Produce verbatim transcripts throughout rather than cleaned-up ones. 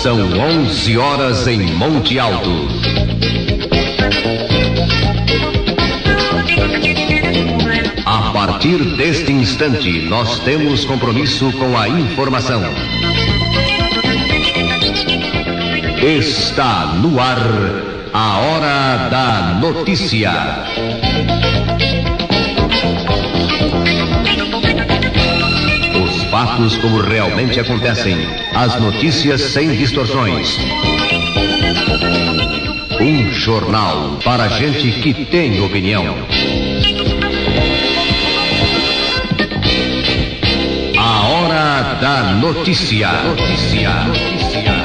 São onze horas em Monte Alto. A partir deste instante, nós temos compromisso com a informação. Está no ar a Hora da Notícia. Os fatos como realmente acontecem, as notícias sem distorções. Um jornal para gente que tem opinião. A Hora da Notícia. Notícia. Notícia.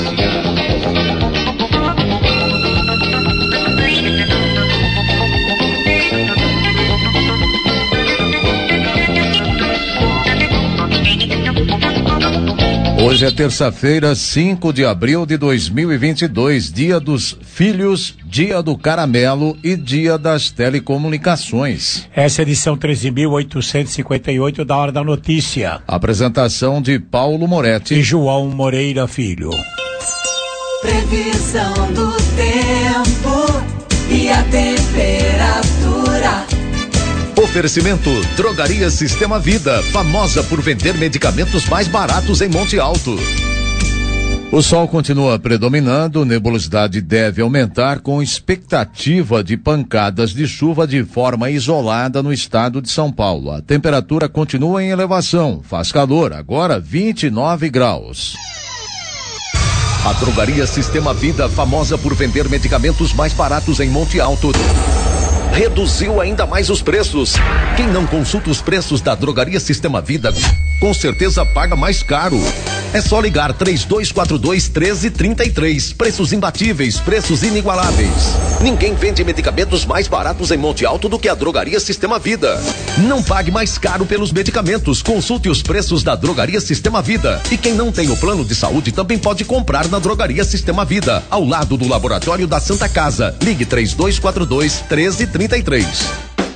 Hoje é terça-feira, cinco de abril de dois mil e vinte e dois, dia dos filhos, dia do caramelo e dia das telecomunicações. Essa é a edição treze mil oitocentos e cinquenta e oito da Hora da Notícia. Apresentação de Paulo Moretti e João Moreira Filho. Previsão do tempo e a temperatura. Oferecimento Drogaria Sistema Vida, famosa por vender medicamentos mais baratos em Monte Alto. O sol continua predominando, nebulosidade deve aumentar com expectativa de pancadas de chuva de forma isolada no estado de São Paulo. A temperatura continua em elevação, faz calor, agora vinte e nove graus. A Drogaria Sistema Vida, famosa por vender medicamentos mais baratos em Monte Alto, reduziu ainda mais os preços. Quem não consulta os preços da Drogaria Sistema Vida, com certeza paga mais caro. É só ligar três dois quatro dois, um três três três. Preços imbatíveis, preços inigualáveis. Ninguém vende medicamentos mais baratos em Monte Alto do que a Drogaria Sistema Vida. Não pague mais caro pelos medicamentos. Consulte os preços da Drogaria Sistema Vida. E quem não tem o plano de saúde também pode comprar na Drogaria Sistema Vida, ao lado do Laboratório da Santa Casa. Ligue três dois quatro dois, um três três três.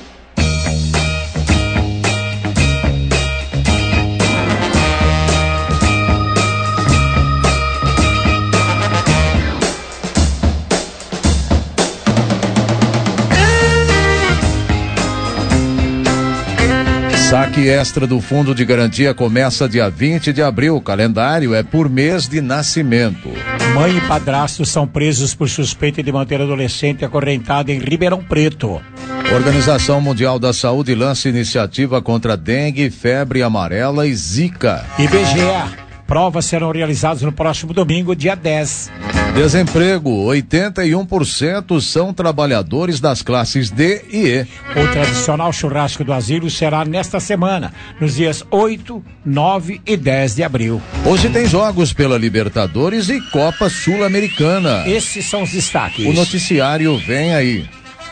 Saque extra do Fundo de Garantia começa dia vinte de abril. O calendário é por mês de nascimento. Mãe e padrasto são presos por suspeita de manter adolescente acorrentada em Ribeirão Preto. Organização Mundial da Saúde lança iniciativa contra dengue, febre amarela e zika. I B G E. Provas serão realizadas no próximo domingo, dia dez. Desemprego, oitenta e um por cento são trabalhadores das classes D e E. O tradicional churrasco do asilo será nesta semana, nos dias oito, nove e dez de abril. Hoje tem jogos pela Libertadores e Copa Sul-Americana. Esses são os destaques. O noticiário vem aí.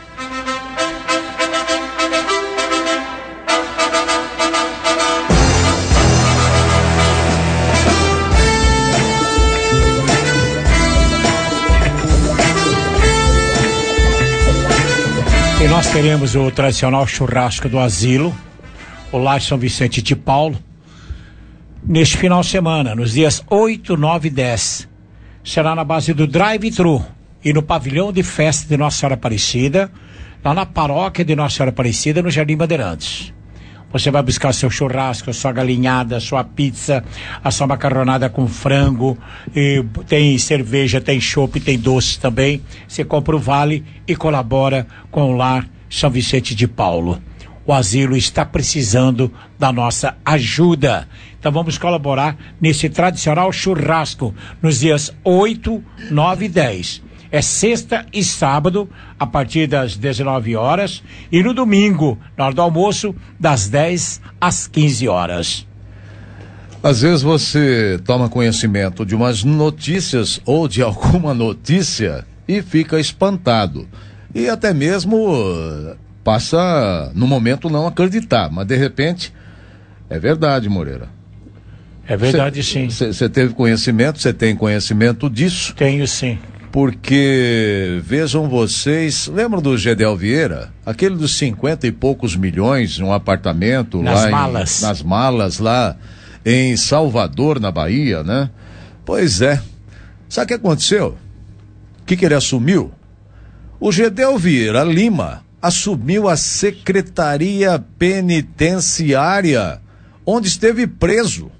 E nós teremos o tradicional churrasco do asilo, o Lar São Vicente de Paulo, neste final de semana, nos dias oito, nove e dez. Será na base do drive-thru e no pavilhão de festa de Nossa Senhora Aparecida, lá na paróquia de Nossa Senhora Aparecida, no Jardim Bandeirantes. Você vai buscar seu churrasco, a sua galinhada, a sua pizza, a sua macarronada com frango, e tem cerveja, tem chopp, tem doce também. Você compra o vale e colabora com o Lar São Vicente de Paulo. O asilo está precisando da nossa ajuda. Então vamos colaborar nesse tradicional churrasco nos dias oito, nove e dez. É sexta e sábado, a partir das dezenove horas, e no domingo, na hora do almoço, das dez às quinze horas. Às vezes você toma conhecimento de umas notícias ou de alguma notícia e fica espantado. E até mesmo passa, no momento, não acreditar. Mas, de repente, é verdade, Moreira. É verdade, cê, sim. Você teve conhecimento, você tem conhecimento disso? Tenho, sim. Porque, vejam vocês, lembram do Gedel Vieira? Aquele dos cinquenta e poucos milhões, um apartamento nas lá malas. Em, nas malas lá em Salvador, na Bahia, né? Pois é, Sabe o que aconteceu? O que, que ele assumiu? O Gedel Vieira Lima assumiu a Secretaria Penitenciária, onde esteve preso.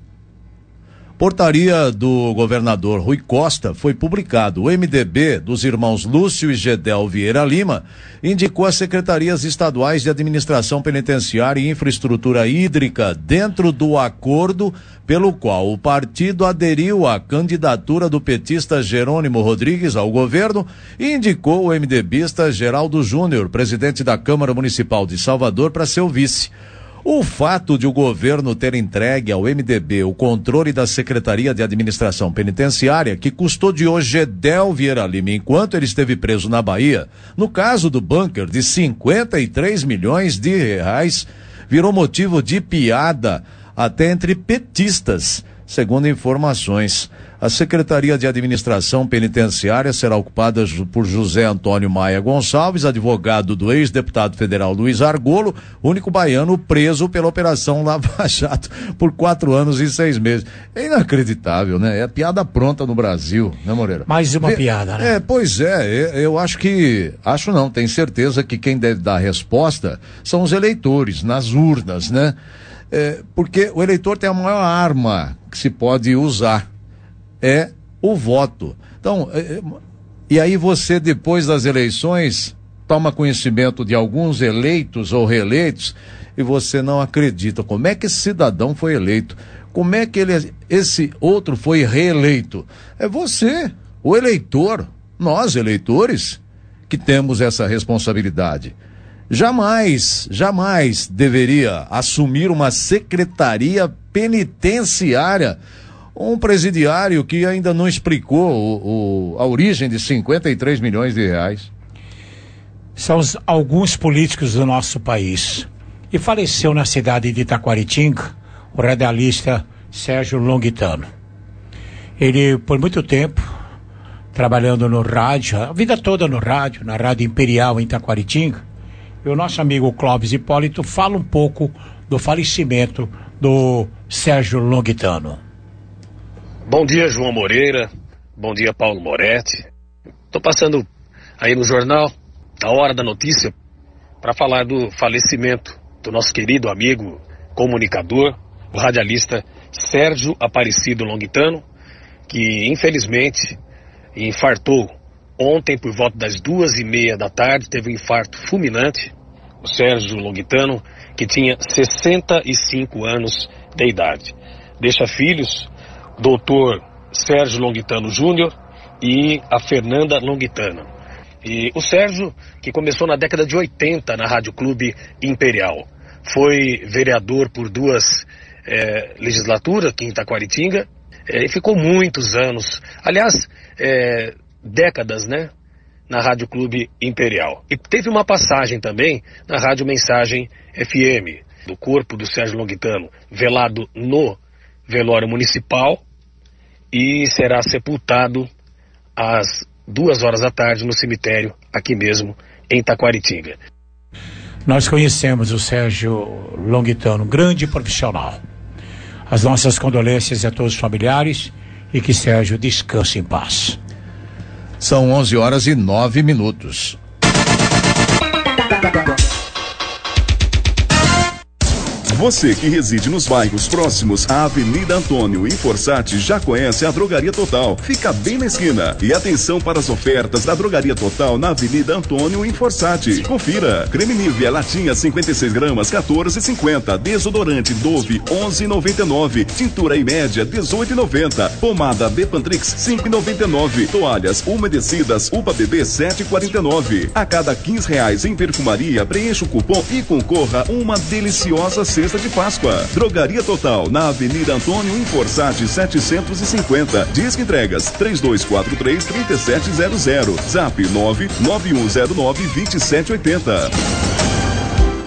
Portaria do governador Rui Costa foi publicado. O M D B dos irmãos Lúcio e Gedel Vieira Lima indicou as secretarias estaduais de administração penitenciária e infraestrutura hídrica dentro do acordo pelo qual o partido aderiu à candidatura do petista Jerônimo Rodrigues ao governo e indicou o MDBista Geraldo Júnior, presidente da Câmara Municipal de Salvador, para ser o vice. O fato de o governo ter entregue ao M D B o controle da Secretaria de Administração Penitenciária, que custodiou Gedel Vieira Lima enquanto ele esteve preso na Bahia, no caso do bunker de cinquenta e três milhões de reais, virou motivo de piada até entre petistas, segundo informações. A Secretaria de Administração Penitenciária será ocupada por José Antônio Maia Gonçalves, advogado do ex-deputado federal Luiz Argolo, único baiano preso pela Operação Lava Jato por quatro anos e seis meses. É inacreditável, né? É piada pronta no Brasil, né, Moreira? Mais uma Vê, piada, né? É, pois é, eu acho que, acho não, tenho certeza que quem deve dar a resposta são os eleitores, nas urnas, né? É, porque o eleitor tem a maior arma que se pode usar, é o voto. Então, é, e aí você, depois das eleições, toma conhecimento de alguns eleitos ou reeleitos e você não acredita. Como é que esse cidadão foi eleito? Como é que ele, esse outro foi reeleito? É você, o eleitor, nós eleitores, que temos essa responsabilidade. Jamais, jamais deveria assumir uma secretaria penitenciária um presidiário que ainda não explicou o, o, a origem de cinquenta e três milhões de reais. São os, alguns políticos do nosso país. E faleceu na cidade de Itaquaritinga o radialista Sérgio Longuitano. Ele, por muito tempo, trabalhando no rádio, a vida toda no rádio, na Rádio Imperial em Itaquaritinga, e o nosso amigo Clóvis Hipólito fala um pouco do falecimento do Sérgio Longuitano. Bom dia, João Moreira. Bom dia, Paulo Moretti. Estou passando aí no jornal, a hora da notícia, para falar do falecimento do nosso querido amigo comunicador, o radialista Sérgio Aparecido Longuitano, que infelizmente infartou ontem por volta das duas e meia da tarde, teve um infarto fulminante. O Sérgio Longuitano, que tinha sessenta e cinco anos de idade. Deixa filhos, doutor Sérgio Longuitano Júnior e a Fernanda Longuitano. E o Sérgio, que começou na década de oitenta na Rádio Clube Imperial, foi vereador por duas é, legislaturas aqui em Itaquaritinga, é, e ficou muitos anos, aliás, é, décadas, né, na Rádio Clube Imperial. E teve uma passagem também na Rádio Mensagem F M, do corpo do Sérgio Longuitano, velado no velório municipal, e será sepultado às duas horas da tarde no cemitério, aqui mesmo, em Itaquaritinga. Nós conhecemos o Sérgio Longuitano, grande profissional. As nossas condolências a todos os familiares e que Sérgio descanse em paz. São onze horas e nove minutos. Você que reside nos bairros próximos à Avenida Antônio e Forçati já conhece a Drogaria Total. Fica bem na esquina. E atenção para as ofertas da Drogaria Total na Avenida Antônio e Forçati. Confira. Creme Nivea latinha cinquenta e seis gramas, quatorze e cinquenta. Desodorante Dove onze e noventa e nove. Tintura em média dezoito e noventa. Pomada Bepantrix cinco e noventa e nove. Toalhas umedecidas Upa Bebê sete e quarenta e nove. A cada quinze reais em perfumaria, preencha o cupom e concorra uma deliciosa cesta de Páscoa. Drogaria Total, na Avenida Antônio Inforçati setecentos e cinquenta. Disque entregas três dois quatro três, três sete zero zero. Zap nove nove um zero nove, dois sete oito zero.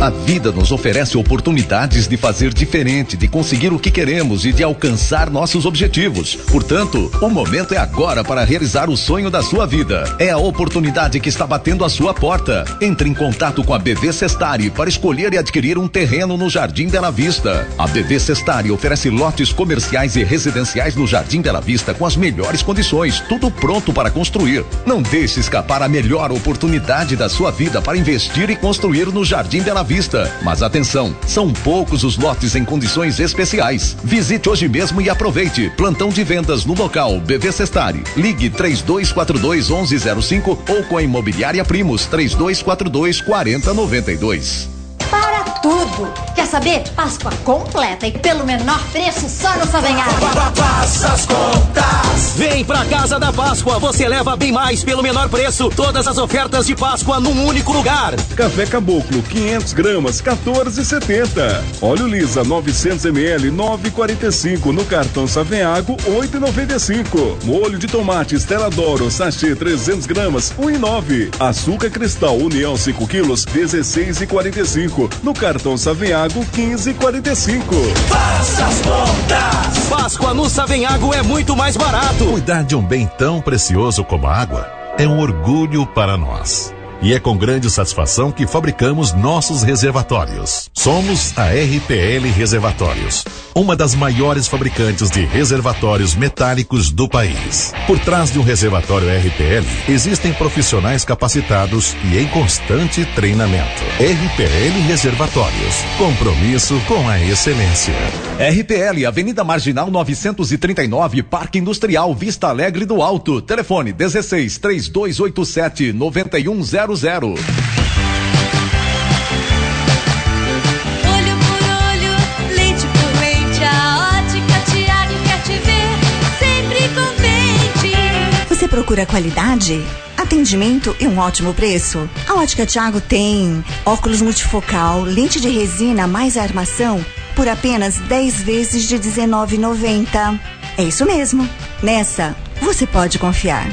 A vida nos oferece oportunidades de fazer diferente, de conseguir o que queremos e de alcançar nossos objetivos. Portanto, o momento é agora para realizar o sonho da sua vida. É a oportunidade que está batendo a sua porta. Entre em contato com a B V Sestari para escolher e adquirir um terreno no Jardim Bela Vista. A B V Sestari oferece lotes comerciais e residenciais no Jardim Bela Vista com as melhores condições, tudo pronto para construir. Não deixe escapar a melhor oportunidade da sua vida para investir e construir no Jardim Bela Vista. Mas atenção, são poucos os lotes em condições especiais. Visite hoje mesmo e aproveite. Plantão de vendas no local B V Sestari. Ligue três dois quatro dois, onze zero cinco ou com a Imobiliária Primos três dois quatro dois, quatro zero nove dois. Para tudo! Quer saber? Páscoa completa e pelo menor preço só no Savenhago. Passa as contas! Vem pra Casa da Páscoa, você leva bem mais pelo menor preço. Todas as ofertas de Páscoa num único lugar. Café Caboclo, quinhentas gramas, quatorze e setenta. Óleo Lisa, novecentos mililitros, nove e quarenta e cinco. No cartão Savenhago, oito e noventa e cinco. Molho de tomate Stella D'Oro, sachê trezentas gramas, um e nove. Açúcar Cristal União cinco quilos, dezesseis e quarenta e cinco. No cartão Savenhago, quinze e quarenta e cinco. Faça as contas! Páscoa no Savenhago é muito mais barato. Cuidar de um bem tão precioso como a água é um orgulho para nós. E é com grande satisfação que fabricamos nossos reservatórios. Somos a R P L Reservatórios, uma das maiores fabricantes de reservatórios metálicos do país. Por trás de um reservatório R P L, existem profissionais capacitados e em constante treinamento. R P L Reservatórios, compromisso com a excelência. R P L, Avenida Marginal novecentos e trinta e nove, Parque Industrial Vista Alegre do Alto. Telefone dezesseis, três dois oito sete, nove um zero zero. Olho por olho, leite por leite, a Ótica Thiago quer te ver sempre contente. Você procura qualidade, atendimento e um ótimo preço? A Ótica Thiago tem óculos multifocal, lente de resina mais armação por apenas dez vezes de dezenove reais e noventa centavos. É isso mesmo. Nessa, você pode confiar.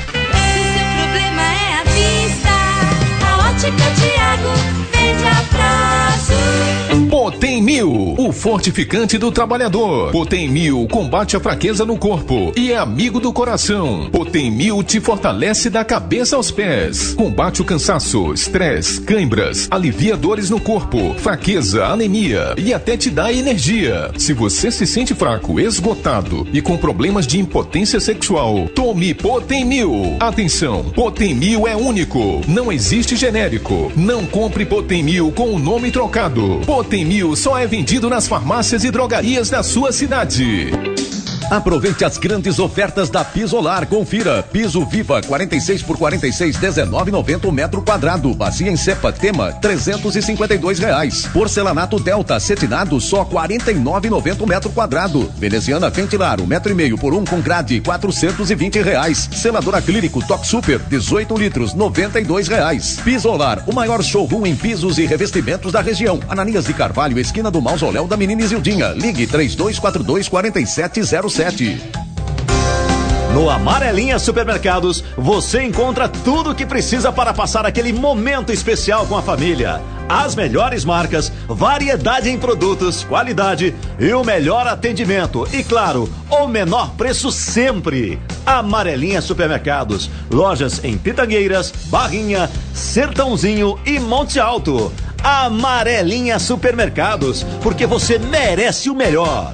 Ótica Thiago, vende a prazo. Potem Mil, o fortificante do trabalhador. Potem Mil combate a fraqueza no corpo e é amigo do coração. Potem Mil te fortalece da cabeça aos pés. Combate o cansaço, estresse, cãibras, alivia dores no corpo, fraqueza, anemia e até te dá energia. Se você se sente fraco, esgotado e com problemas de impotência sexual, tome Potem Mil. Atenção, Potem Mil é único, não existe genérico. Não compre Potem Mil com o nome trocado. Potem Mil só é vendido nas farmácias e drogarias da sua cidade. Aproveite as grandes ofertas da Pisolar. Confira. Piso Viva quarenta e seis por quarenta e seis, dezenove e noventa o metro quadrado. Bacia em cepa Tema, trezentos e cinquenta e dois reais. Porcelanato Delta cetinado, só quarenta e nove e noventa o metro quadrado. Veneziana Ventilar, um metro e meio por um com grade, quatrocentos e vinte reais. Selador acrílico Toque Super, dezoito litros, noventa e dois reais. Pisolar, o maior showroom em pisos e revestimentos da região. Ananias de Carvalho, esquina do Mausoléu da Menina Isildinha. Ligue três dois quatro dois, quatro sete zero sete. No Amarelinha Supermercados, você encontra tudo o que precisa para passar aquele momento especial com a família. As melhores marcas, variedade em produtos, qualidade e o melhor atendimento. E claro, o menor preço sempre. Amarelinha Supermercados, lojas em Pitangueiras, Barrinha, Sertãozinho e Monte Alto. Amarelinha Supermercados, porque você merece o melhor.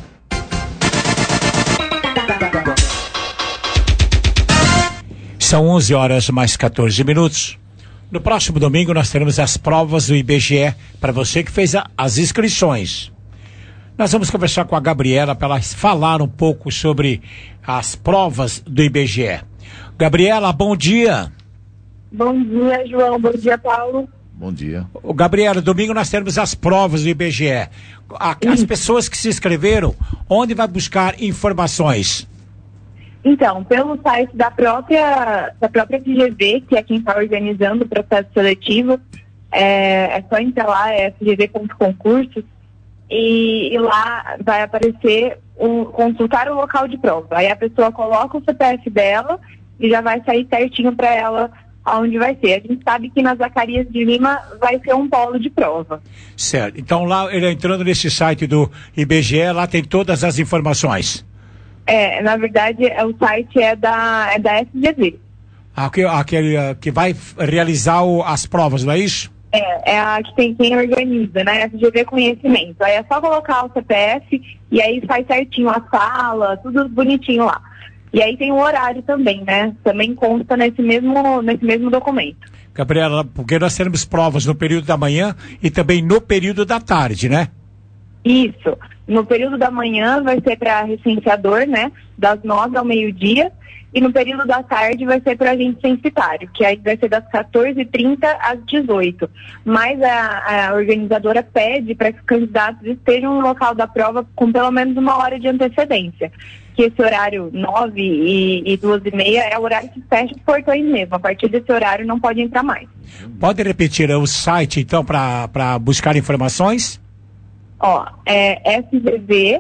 São onze horas mais quatorze minutos. No próximo domingo nós teremos as provas do I B G E para você que fez a, as inscrições. Nós vamos conversar com a Gabriela para ela falar um pouco sobre as provas do I B G E. Gabriela, bom dia. Bom dia, João. Bom dia, Paulo. Bom dia. Ô, Gabriela, domingo nós teremos as provas do I B G E. A, as pessoas que se inscreveram, onde vai buscar informações? Então, pelo site da própria, da própria F G V, que é quem está organizando o processo seletivo, é, é só entrar lá, é f g v ponto concursos, e, e lá vai aparecer o, consultar o local de prova. Aí a pessoa coloca o C P F dela e já vai sair certinho para ela aonde vai ser. A gente sabe que na Zacarias de Lima vai ser um polo de prova. Certo. Então lá, ele entrando nesse site do I B G E, lá tem todas as informações. É, na verdade, é, o site é da, é da F G V. Aquele, aquele uh, que vai realizar o, as provas, não é isso? É, é a que tem quem organiza, né? F G V Conhecimento. Aí é só colocar o C P F e aí sai certinho a sala, tudo bonitinho lá. E aí tem o horário também, né? Também consta nesse mesmo, nesse mesmo documento. Gabriela, porque nós teremos provas no período da manhã e também no período da tarde, né? Isso. No período da manhã vai ser para recenseador, né? Das nove ao meio-dia. E no período da tarde vai ser para agente censitário, que aí vai ser das quatorze e trinta às dezoito. Mas a, a organizadora pede para que os candidatos estejam no local da prova com pelo menos uma hora de antecedência. Que esse horário nove e duas e meia é o horário que fecha os portões mesmo. A partir desse horário não pode entrar mais. Pode repetir o site, então, para buscar informações? Ó, é F G V.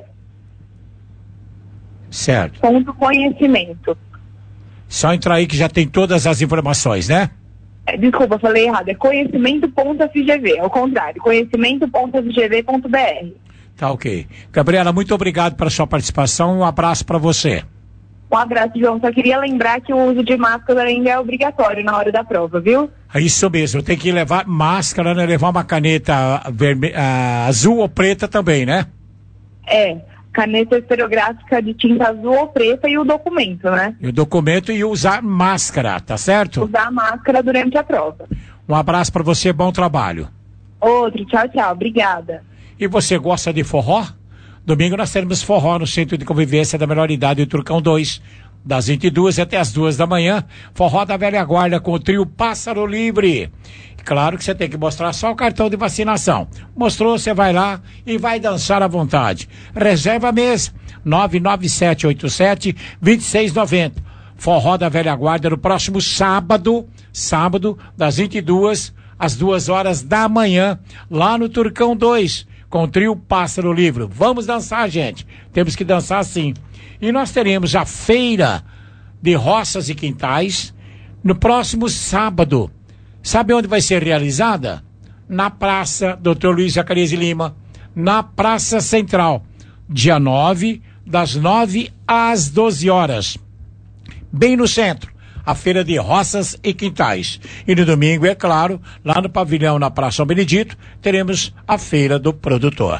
Certo. Ponto conhecimento. Só entrar aí que já tem todas as informações, né? É, desculpa, falei errado. É conhecimento ponto F G V. Ao contrário, conhecimento ponto F G V ponto B R. Tá ok. Gabriela, muito obrigado pela sua participação e um abraço para você. Um abraço, João. Só queria lembrar que o uso de máscara ainda é obrigatório na hora da prova, viu? É isso mesmo. Tem que levar máscara, né? Levar uma caneta verme... uh, azul ou preta também, né? É. Caneta esferográfica de tinta azul ou preta e o documento, né? E o documento e usar máscara, tá certo? Usar máscara durante a prova. Um abraço para você, bom trabalho. Outro, tchau, tchau. Obrigada. E você gosta de forró? Domingo nós teremos forró no Centro de Convivência da Melhor Idade do Turcão dois, das vinte e duas até as duas da manhã. Forró da Velha Guarda com o trio Pássaro Livre. Claro que você tem que mostrar só o cartão de vacinação. Mostrou, você vai lá e vai dançar à vontade. Reserva mesmo, nove nove sete oito sete, dois seis nove zero. Forró da Velha Guarda no próximo sábado, sábado, das vinte e duas às duas horas da manhã, lá no Turcão dois, com o trio Pássaro Livre. Vamos dançar, gente. Temos que dançar sim. E nós teremos a feira de roças e quintais no próximo sábado. Sabe onde vai ser realizada? Na Praça doutor Luiz Zacarias de Lima, na Praça Central, dia nove, das nove às doze horas. Bem no centro, a feira de roças e quintais. E no domingo, é claro, lá no pavilhão na Praça São Benedito, teremos a feira do produtor.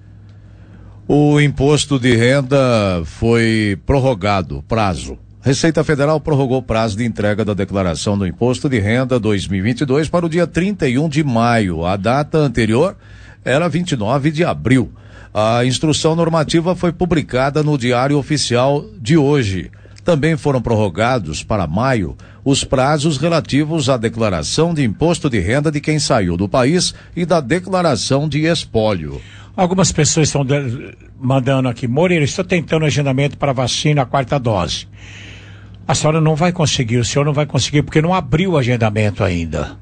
O imposto de renda foi prorrogado, prazo. Receita Federal prorrogou o prazo de entrega da declaração do Imposto de Renda dois mil e vinte e dois para o dia trinta e um de maio. A data anterior era vinte e nove de abril. A instrução normativa foi publicada no Diário Oficial de hoje. Também foram prorrogados para maio os prazos relativos à declaração de imposto de renda de quem saiu do país e da declaração de espólio. Algumas pessoas estão de... mandando aqui, Moreira, estou tentando agendamento para vacina, a quarta dose. A senhora não vai conseguir, o senhor não vai conseguir, porque não abriu o agendamento ainda.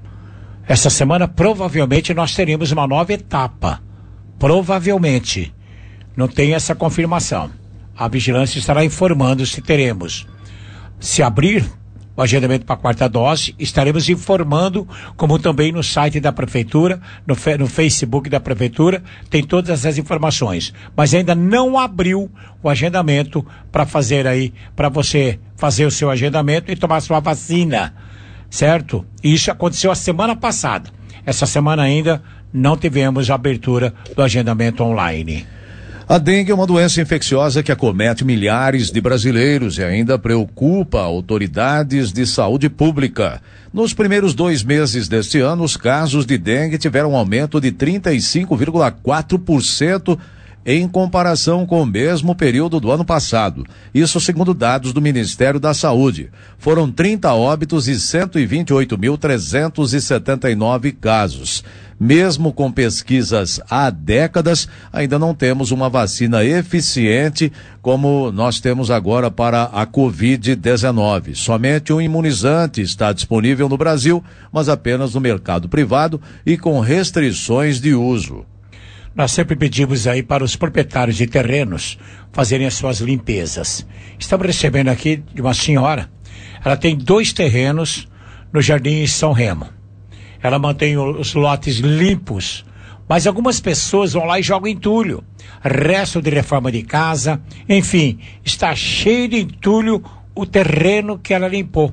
Essa semana, provavelmente, nós teremos uma nova etapa. Provavelmente. Não tem essa confirmação. A vigilância estará informando se teremos. Se abrir o agendamento para a quarta dose, estaremos informando, como também no site da Prefeitura, no, fe, no Facebook da Prefeitura, tem todas as informações. Mas ainda não abriu o agendamento para fazer aí, para você fazer o seu agendamento e tomar sua vacina, certo? Isso aconteceu a semana passada. Essa semana ainda não tivemos a abertura do agendamento online. A dengue é uma doença infecciosa que acomete milhares de brasileiros e ainda preocupa autoridades de saúde pública. Nos primeiros dois meses deste ano, os casos de dengue tiveram um aumento de trinta e cinco vírgula quatro por cento em comparação com o mesmo período do ano passado. Isso segundo dados do Ministério da Saúde. Foram trinta óbitos e cento e vinte e oito mil trezentos e setenta e nove casos. Mesmo com pesquisas há décadas, ainda não temos uma vacina eficiente como nós temos agora para a covid dezenove. Somente um imunizante está disponível no Brasil, mas apenas no mercado privado e com restrições de uso. Nós sempre pedimos aí para os proprietários de terrenos fazerem as suas limpezas. Estamos recebendo aqui de uma senhora, ela tem dois terrenos no Jardim São Remo. Ela mantém os lotes limpos, mas algumas pessoas vão lá e jogam entulho. Resto de reforma de casa, enfim, está cheio de entulho o terreno que ela limpou.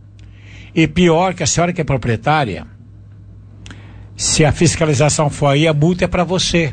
E pior que a senhora que é proprietária, se a fiscalização for aí, a multa é para você,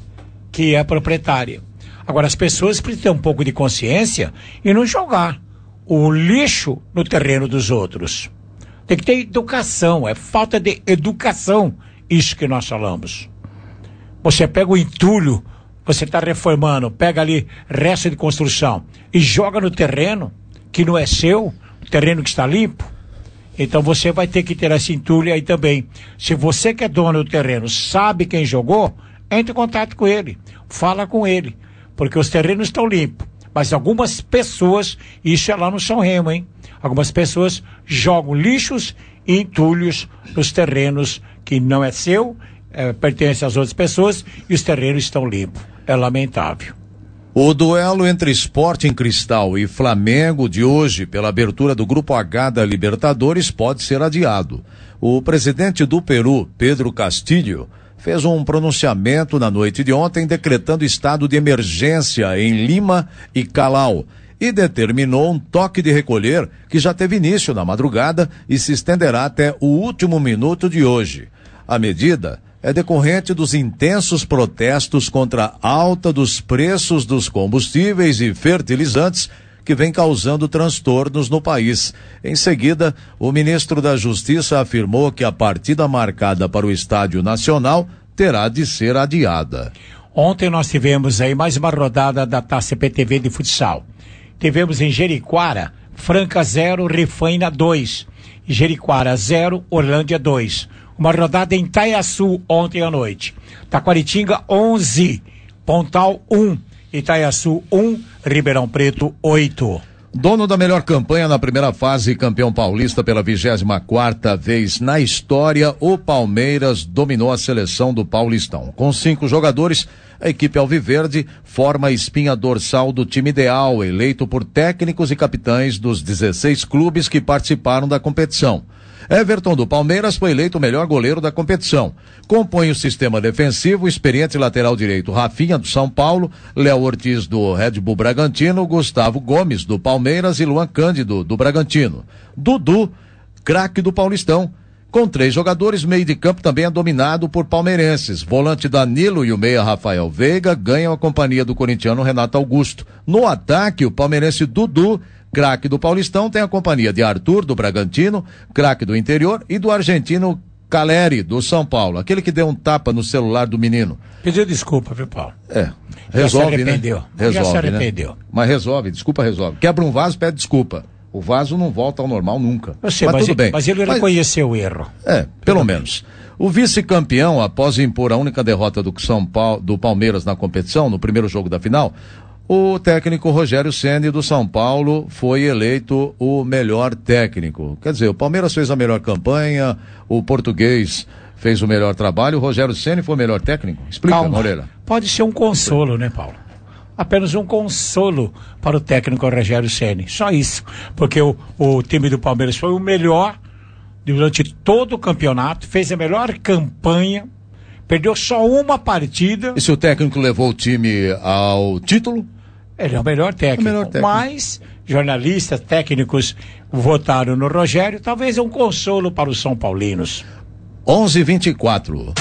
que é proprietária. Agora, as pessoas precisam ter um pouco de consciência e não jogar o lixo no terreno dos outros. Tem que ter educação, é falta de educação, isso que nós falamos. Você pega o entulho, você está reformando, pega ali resto de construção e joga no terreno que não é seu, o terreno que está limpo. Então você vai ter que ter esse entulho aí também. Se você que é dono do terreno sabe quem jogou, entre em contato com ele, fala com ele, porque os terrenos estão limpos. Mas algumas pessoas, isso é lá no São Remo, hein? Algumas pessoas jogam lixos e entulhos nos terrenos que não é seu, é, pertence às outras pessoas e os terrenos estão limpos. É lamentável. O duelo entre Sporting Cristal e Flamengo de hoje, pela abertura do Grupo H da Libertadores, pode ser adiado. O presidente do Peru, Pedro Castillo, fez um pronunciamento na noite de ontem decretando estado de emergência em Lima e Callao e determinou um toque de recolher que já teve início na madrugada e se estenderá até o último minuto de hoje. A medida é decorrente dos intensos protestos contra a alta dos preços dos combustíveis e fertilizantes que vem causando transtornos no país. Em seguida, o ministro da Justiça afirmou que a partida marcada para o Estádio Nacional terá de ser adiada. Ontem nós tivemos aí mais uma rodada da Taça P T V de futsal. Tivemos em Jeriquara, Franca zero, Rifaina dois. Jeriquara zero, Orlândia dois. Uma rodada em Itaiaçu ontem à noite. Taquaritinga onze, Pontal um. Itaiaçu um, Ribeirão Preto oito. Dono da melhor campanha na primeira fase, campeão paulista pela vigésima quarta vez na história, o Palmeiras dominou a seleção do Paulistão. Com cinco jogadores, a equipe alviverde forma a espinha dorsal do time ideal, eleito por técnicos e capitães dos dezesseis clubes que participaram da competição. Everton do Palmeiras foi eleito o melhor goleiro da competição. Compõe o sistema defensivo, experiente lateral direito Rafinha do São Paulo, Léo Ortiz do Red Bull Bragantino, Gustavo Gomes do Palmeiras e Luan Cândido do Bragantino. Dudu, craque do Paulistão. Com três jogadores, meio de campo também é dominado por palmeirenses. Volante Danilo e o meia Rafael Veiga ganham a companhia do corintiano Renato Augusto. No ataque, o palmeirense Dudu, craque do Paulistão, tem a companhia de Arthur, do Bragantino, craque do interior, e do argentino Caleri, do São Paulo, aquele que deu um tapa no celular do menino. Pediu desculpa, viu, Paulo? É, resolve, Já se arrependeu. né? Resolve, Já se arrependeu. Né? Mas resolve, desculpa, resolve. Quebra um vaso, pede desculpa. O vaso não volta ao normal nunca. Eu sei, mas, mas tudo ele, bem. Mas ele mas, reconheceu o erro. É, pelo menos. O vice-campeão, após impor a única derrota do São Paulo, do Palmeiras na competição, no primeiro jogo da final, o técnico Rogério Ceni do São Paulo foi eleito o melhor técnico. Quer dizer, o Palmeiras fez a melhor campanha, o português fez o melhor trabalho, o Rogério Ceni foi o melhor técnico? Explica, Calma. Moreira. Pode ser um consolo, né, Paulo? Apenas um consolo para o técnico Rogério Ceni. Só isso. Porque o, o time do Palmeiras foi o melhor durante todo o campeonato, fez a melhor campanha, perdeu só uma partida. E se o técnico levou o time ao título? Ele é o melhor técnico. É o melhor técnico. Mas jornalistas, técnicos votaram no Rogério, talvez é um consolo para os São Paulinos. onze e vinte e quatro.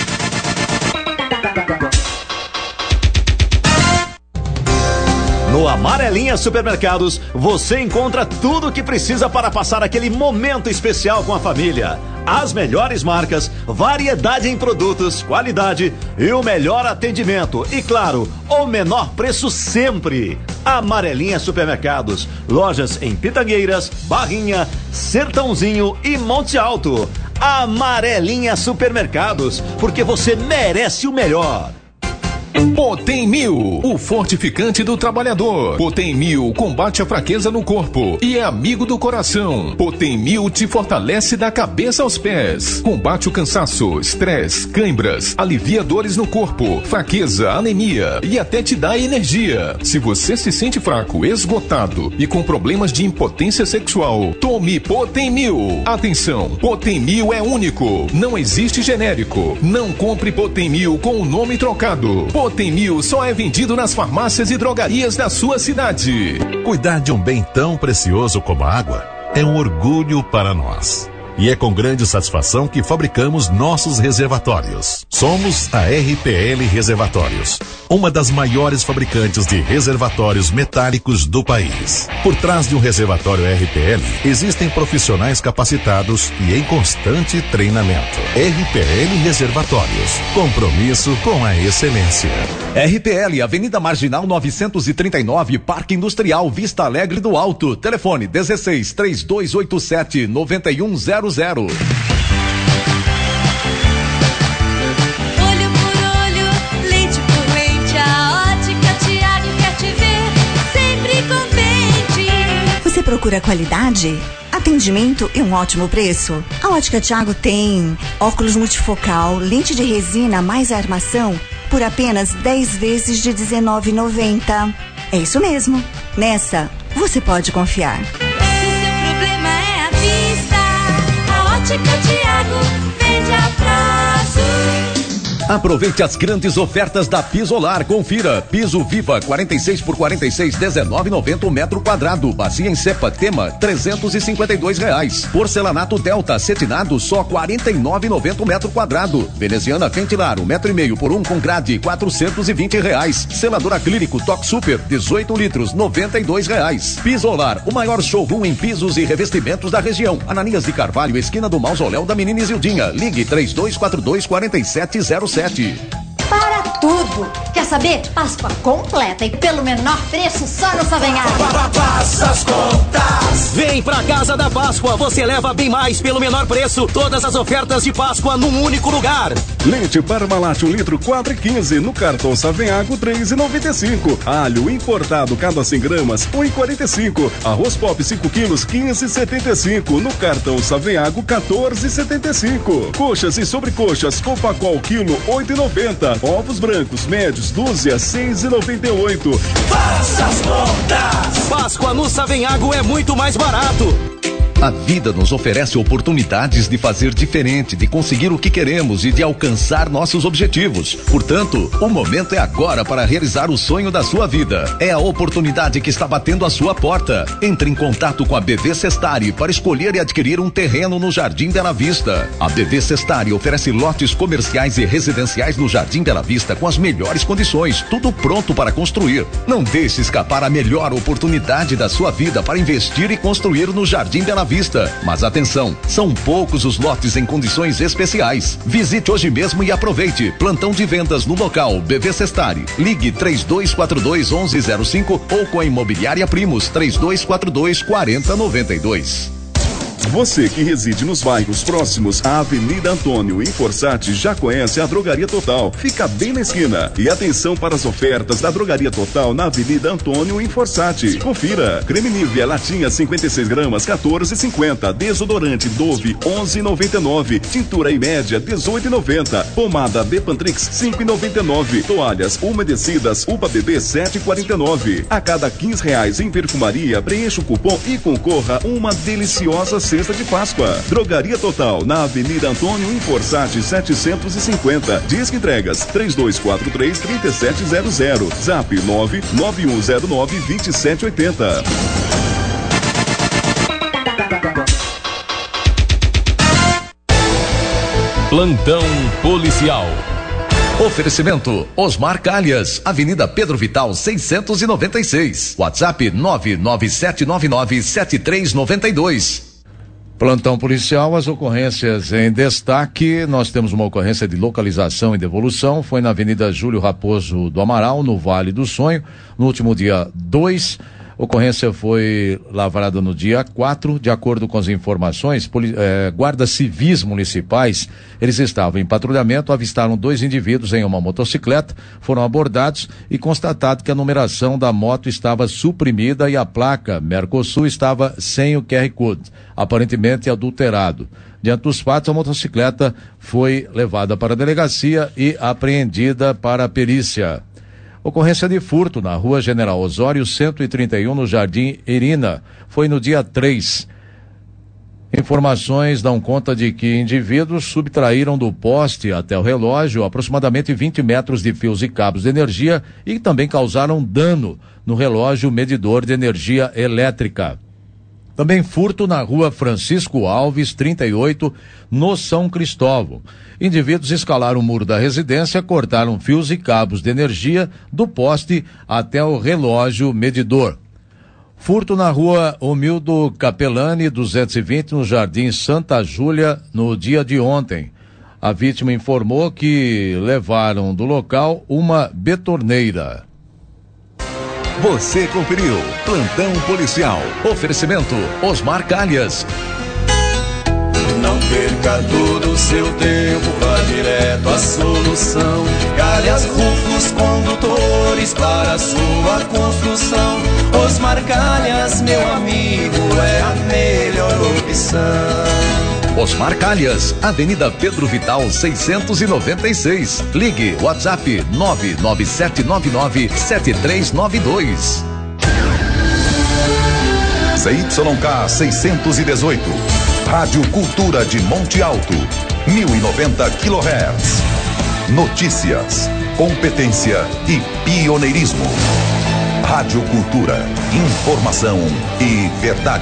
No Amarelinha Supermercados, você encontra tudo o que precisa para passar aquele momento especial com a família. As melhores marcas, variedade em produtos, qualidade e o melhor atendimento. E claro, o menor preço sempre. Amarelinha Supermercados, lojas em Pitangueiras, Barrinha, Sertãozinho e Monte Alto. Amarelinha Supermercados, porque você merece o melhor. Potem Mil, o fortificante do trabalhador. Potem Mil combate a fraqueza no corpo e é amigo do coração. Potem Mil te fortalece da cabeça aos pés. Combate o cansaço, estresse, cãibras, alivia dores no corpo, fraqueza, anemia e até te dá energia. Se você se sente fraco, esgotado e com problemas de impotência sexual, tome Potem Mil. Atenção, Potem Mil é único, não existe genérico. Não compre Potem Mil com o nome trocado. Potem Mil só é vendido nas farmácias e drogarias da sua cidade. Cuidar de um bem tão precioso como a água é um orgulho para nós. E é com grande satisfação que fabricamos nossos reservatórios. Somos a R P L Reservatórios, uma das maiores fabricantes de reservatórios metálicos do país. Por trás de um reservatório R P L, existem profissionais capacitados e em constante treinamento. R P L Reservatórios, compromisso com a excelência. R P L, Avenida Marginal novecentos e trinta e nove, Parque Industrial Vista Alegre do Alto. Telefone dezesseis, três dois oito sete, nove um zero zero. Olho por olho, lente por lente, a Ótica Tiago quer te ver sempre contente. Você procura qualidade, atendimento e um ótimo preço? A Ótica Tiago tem óculos multifocal, lente de resina mais armação por apenas dez vezes de dezenove reais e noventa centavos. É isso mesmo. Nessa, você pode confiar. Ótica Tiago, vende a prazo. Aproveite as grandes ofertas da Pisolar. Confira. Piso Viva quarenta e seis por quarenta e seis, dezenove reais e noventa centavos o metro quadrado. Bacia em cepa Tema, trezentos e cinquenta e dois reais. Porcelanato Delta cetinado, só quarenta e nove reais e noventa centavos o metro quadrado. Veneziana Ventilar, um metro e meio por um com grade, quatrocentos e vinte reais. Selador acrílico Toque Super, dezoito litros, noventa e dois reais. Pisolar, o maior showroom em pisos e revestimentos da região. Ananias de Carvalho, esquina do Mausoléu da Menina Isildinha. Ligue três dois quatro dois, quatro sete zero sete. Para tudo! Quer saber? Páscoa completa e pelo menor preço só no Savenhago. Passa as contas! Vem pra Casa da Páscoa, você leva bem mais pelo menor preço. Todas as ofertas de Páscoa num único lugar. Leite Parmalat um litro quatro e quinze, no cartão Savenhago três reais e noventa e cinco. Alho importado cada cem gramas um real e quarenta e cinco. Arroz Pop cinco quilos quinze reais e setenta e cinco, no cartão Savenhago quatorze reais e setenta e cinco. Coxas e sobrecoxas Copacol quilo oito reais e noventa. Ovos brancos médios dúzia seis reais e noventa e oito. Faça as contas! Páscoa no Savenhago é muito mais barato. A vida nos oferece oportunidades de fazer diferente, de conseguir o que queremos e de alcançar nossos objetivos. Portanto, o momento é agora para realizar o sonho da sua vida. É a oportunidade que está batendo à sua porta. Entre em contato com a B V Sestari para escolher e adquirir um terreno no Jardim Bela Vista. A B V Sestari oferece lotes comerciais e residenciais no Jardim Bela Vista com as melhores condições, tudo pronto para construir. Não deixe escapar a melhor oportunidade da sua vida para investir e construir no Jardim Bela Vista. Mas atenção, são poucos os lotes em condições especiais. Visite hoje mesmo e aproveite. Plantão de vendas no local B V Sestari. Ligue três dois quatro dois, onze zero cinco ou com a Imobiliária Primos três dois quatro dois, quatro zero nove dois. Você que reside nos bairros próximos à Avenida Antônio e Forçati já conhece a Drogaria Total. Fica bem na esquina. E atenção para as ofertas da Drogaria Total na Avenida Antônio e Forçati. Confira. Creme Nivea latinha cinquenta e seis gramas, quatorze e cinquenta. Desodorante Dove onze e noventa e nove. Tintura e média dezoito e noventa. Pomada Bepantrix cinco e noventa e nove. Toalhas umedecidas Upa Bebê sete e quarenta e nove. A cada quinze reais em perfumaria, preencha o cupom e concorra uma deliciosa cesta de Páscoa. Drogaria Total, na Avenida Antônio Inforçati setecentos e cinquenta. Disque entregas três dois quatro três, três sete zero zero. Zap nove nove um zero nove, dois sete oito zero. Plantão policial. Oferecimento Osmar Calhas, Avenida Pedro Vital seiscentos e noventa e seis. WhatsApp nove nove sete nove nove, sete três nove dois. Plantão policial, as ocorrências em destaque. Nós temos uma ocorrência de localização e devolução. Foi na Avenida Júlio Raposo do Amaral, no Vale do Sonho, no último dia dois. Ocorrência foi lavrada no dia quatro, de acordo com as informações, poli, eh, guardas civis municipais, eles estavam em patrulhamento, avistaram dois indivíduos em uma motocicleta, foram abordados e constatado que a numeração da moto estava suprimida e a placa Mercosul estava sem o Q R Code, aparentemente adulterado. Diante dos fatos, a motocicleta foi levada para a delegacia e apreendida para a perícia. Ocorrência de furto na rua General Osório, cento e trinta e um, no Jardim Irina. Foi no dia três. Informações dão conta de que indivíduos subtraíram do poste até o relógio aproximadamente vinte metros de fios e cabos de energia e também causaram dano no relógio medidor de energia elétrica. Também furto na rua Francisco Alves, trinta e oito, no São Cristóvão. Indivíduos escalaram o muro da residência, cortaram fios e cabos de energia do poste até o relógio medidor. Furto na rua Humildo Capelani, duzentos e vinte, no Jardim Santa Júlia, no dia de ontem. A vítima informou que levaram do local uma betorneira. Você conferiu Plantão Policial. Oferecimento Osmar Calhas. Não perca todo o seu tempo, vá direto à solução. Calhas Rufos Condutores para a sua construção. Osmar Calhas, meu amigo, é a melhor opção. Osmar Calhas, Avenida Pedro Vital, seiscentos e noventa e seis. Ligue WhatsApp nove nove sete nove nove sete três nove dois. C Y K seiscentos e dezoito. Rádio Cultura de Monte Alto, mil e noventa quilohertz. Notícias, competência e pioneirismo. Rádio Cultura, informação e verdade.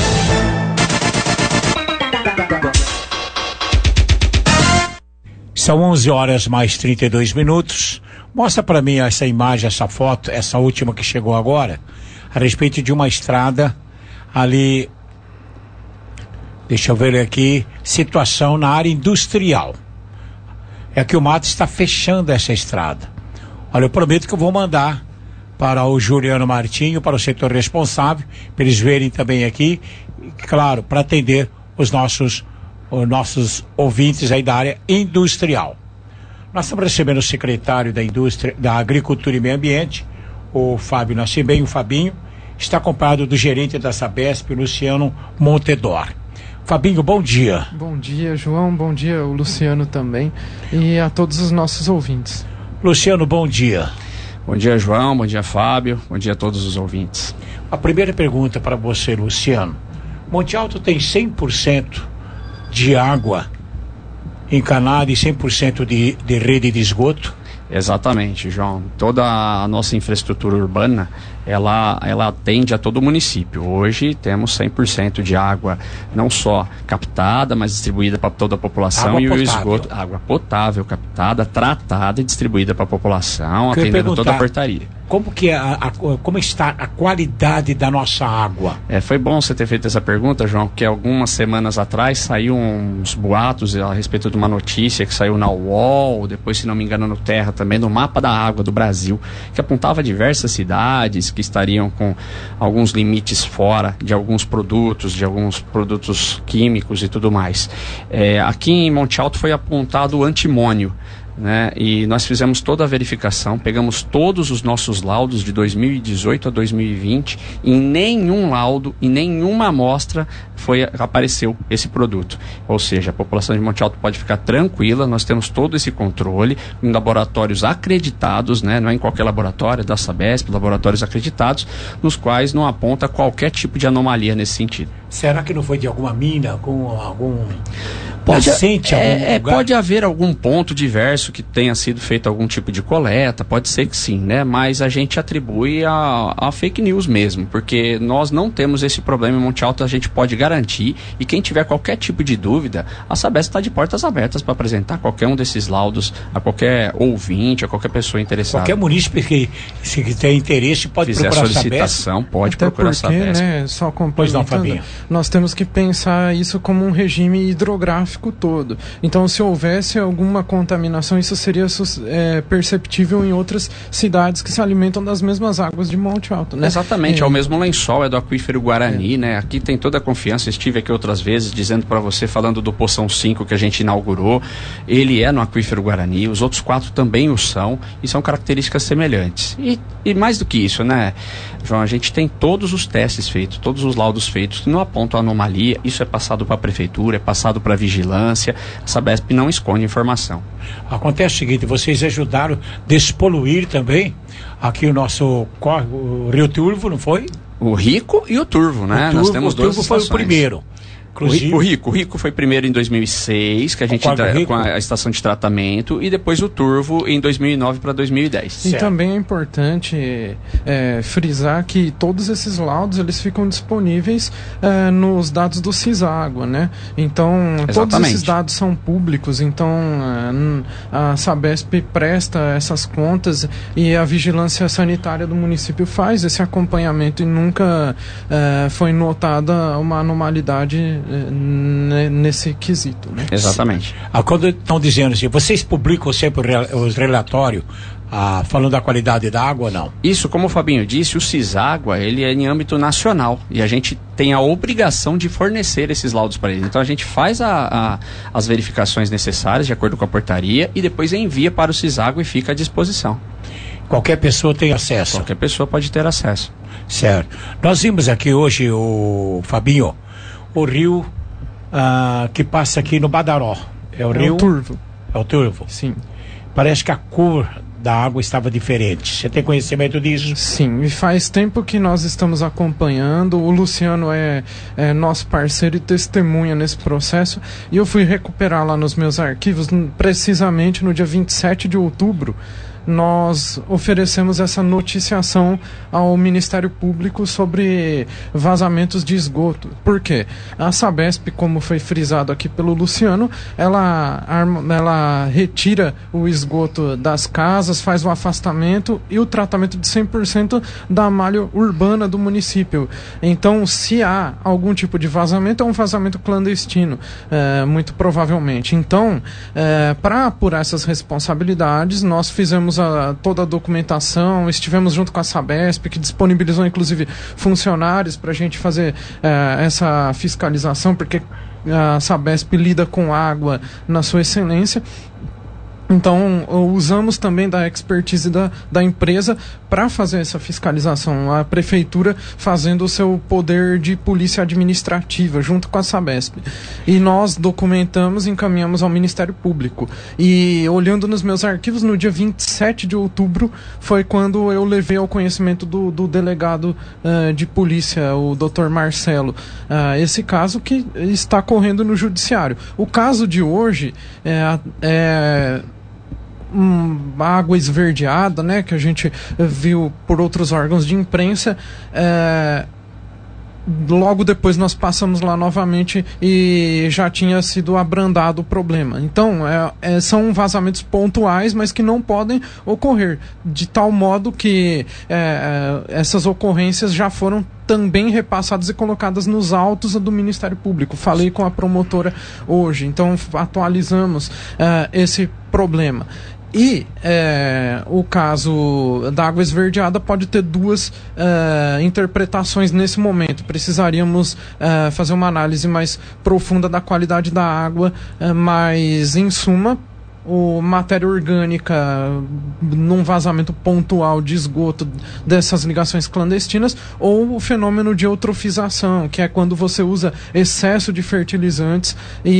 São onze horas mais trinta e dois minutos. Mostra para mim essa imagem, essa foto, essa última que chegou agora, a respeito de uma estrada ali. Deixa eu ver aqui, situação na área industrial. É que o mato está fechando essa estrada. Olha, eu prometo que eu vou mandar para o Juliano Martinho, para o setor responsável, para eles verem também aqui, claro, para atender os nossos, os nossos ouvintes aí da área industrial. Nós estamos recebendo o secretário da Indústria, da Agricultura e Meio Ambiente, o Fábio Nascimento, o Fabinho, está acompanhado do gerente da Sabesp, Luciano Montedor. Fabinho, bom dia. Bom dia, João, bom dia, o Luciano também, e a todos os nossos ouvintes. Luciano, bom dia. Bom dia, João, bom dia, Fábio, bom dia a todos os ouvintes. A primeira pergunta para você, Luciano. Monte Alto tem cem por cento de água encanada e cem por cento de, de rede de esgoto? Exatamente, João. Toda a nossa infraestrutura urbana, ela, ela atende a todo o município. Hoje temos cem por cento de água, não só captada, mas distribuída para toda a população. Água e potável. O esgoto, água potável, captada, tratada e distribuída para a população, atendendo toda a portaria. Como que é a, a, como está a qualidade da nossa água? É, foi bom você ter feito essa pergunta, João, porque algumas semanas atrás saiu uns boatos a respeito de uma notícia que saiu na U O L, depois, se não me engano, no Terra também, no mapa da água do Brasil, que apontava diversas cidades que estariam com alguns limites fora de alguns produtos, de alguns produtos químicos e tudo mais. É, aqui em Monte Alto foi apontado o antimônio, né? E nós fizemos toda a verificação, pegamos todos os nossos laudos de dois mil e dezoito a dois mil e vinte, e em nenhum laudo, em nenhuma amostra foi, apareceu esse produto. Ou seja, a população de Monte Alto pode ficar tranquila, nós temos todo esse controle em laboratórios acreditados, né? Não é em qualquer laboratório, é da Sabesp, laboratórios acreditados, nos quais não aponta qualquer tipo de anomalia nesse sentido. Será que não foi de alguma mina, com algum pode, nascente, é, algum é, lugar? Pode haver algum ponto diverso que tenha sido feito algum tipo de coleta, pode ser que sim, né? Mas a gente atribui a, a fake news mesmo, porque nós não temos esse problema em Monte Alto, a gente pode garantir, e quem tiver qualquer tipo de dúvida, a Sabesp está de portas abertas para apresentar qualquer um desses laudos a qualquer ouvinte, a qualquer pessoa interessada. Qualquer munícipe que, se tem interesse pode Fizer procurar a solicitação, Sabesp. pode Até procurar porque, a Sabesp. Né, só pois não, Fabinho. nós temos que pensar isso como um regime hidrográfico freático todo. Então, se houvesse alguma contaminação, isso seria é, perceptível em outras cidades que se alimentam das mesmas águas de Monte Alto, né? Exatamente, é, é o mesmo lençol, é do aquífero Guarani, é. né? Aqui tem toda a confiança, estive aqui outras vezes dizendo para você, falando do Poção cinco que a gente inaugurou, ele é no aquífero Guarani, os outros quatro também o são, e são características semelhantes. E, e mais do que isso, né, João, a gente tem todos os testes feitos, todos os laudos feitos que não apontam anomalia, isso é passado para a prefeitura, é passado para a vigilância, a Sabesp não esconde informação. Acontece o seguinte, vocês ajudaram a despoluir também aqui o nosso córrego, o Rio Turvo, não foi? O Rico e o Turvo, né? O Turvo, Nós temos o duas Turvo foi o primeiro. Inclusive, o Rico, o Rico foi primeiro em dois mil e seis, que a gente tra- com a, a estação de tratamento, e depois o Turvo em dois mil e nove para dois mil e dez. E certo. Também é importante é, frisar que todos esses laudos eles ficam disponíveis é, nos dados do Ciságua, né? Então, exatamente, todos esses dados são públicos, então é, a Sabesp presta essas contas e a vigilância sanitária do município faz esse acompanhamento e nunca é, foi notada uma anormalidade nesse quesito, né? Exatamente. Ah, quando estão dizendo assim, vocês publicam sempre os relatórios ah, falando da qualidade da água ou não? Isso, como o Fabinho disse, o Ciságua, ele é em âmbito nacional e a gente tem a obrigação de fornecer esses laudos para eles. Então a gente faz a, a, as verificações necessárias de acordo com a portaria e depois envia para o Ciságua e fica à disposição. Qualquer pessoa tem acesso? Qualquer pessoa pode ter acesso. Certo. Nós vimos aqui hoje, o Fabinho, o rio ah, que passa aqui no Badaró. É o é rio... o Turvo. É o Turvo? Sim. Parece que a cor da água estava diferente. Você tem conhecimento disso? Sim, e faz tempo que nós estamos acompanhando. O Luciano é, é nosso parceiro e testemunha nesse processo. E eu fui recuperar lá nos meus arquivos, precisamente no dia vinte e sete de outubro. Nós oferecemos essa noticiação ao Ministério Público sobre vazamentos de esgoto. Por quê? A Sabesp, como foi frisado aqui pelo Luciano, ela, ela retira o esgoto das casas, faz o afastamento e o tratamento de cem por cento da malha urbana do município. Então, se há algum tipo de vazamento, é um vazamento clandestino, é, muito provavelmente. Então, é, para apurar essas responsabilidades, nós fizemos A, toda a documentação, estivemos junto com a Sabesp, que disponibilizou inclusive funcionários para a gente fazer eh, essa fiscalização, porque a Sabesp lida com água na sua excelência. Então, usamos também da expertise da, da empresa para fazer essa fiscalização. A prefeitura fazendo o seu poder de polícia administrativa, junto com a Sabesp. E nós documentamos e encaminhamos ao Ministério Público. E olhando nos meus arquivos, no dia vinte e sete de outubro, foi quando eu levei ao conhecimento do, do delegado uh, de polícia, o doutor Marcelo, uh, esse caso que está correndo no judiciário. O caso de hoje é... é Hum, água esverdeada, né, que a gente viu por outros órgãos de imprensa. É, logo depois nós passamos lá novamente e já tinha sido abrandado o problema. Então, é, é, são vazamentos pontuais, mas que não podem ocorrer, de tal modo que é, essas ocorrências já foram também repassadas e colocadas nos autos do Ministério Público. Falei com a promotora hoje, então atualizamos uh, esse problema. E é, o caso da água esverdeada pode ter duas é, interpretações nesse momento. Precisaríamos é, fazer uma análise mais profunda da qualidade da água, é, mas em suma, o matéria orgânica num vazamento pontual de esgoto dessas ligações clandestinas, ou o fenômeno de eutrofização, que é quando você usa excesso de fertilizantes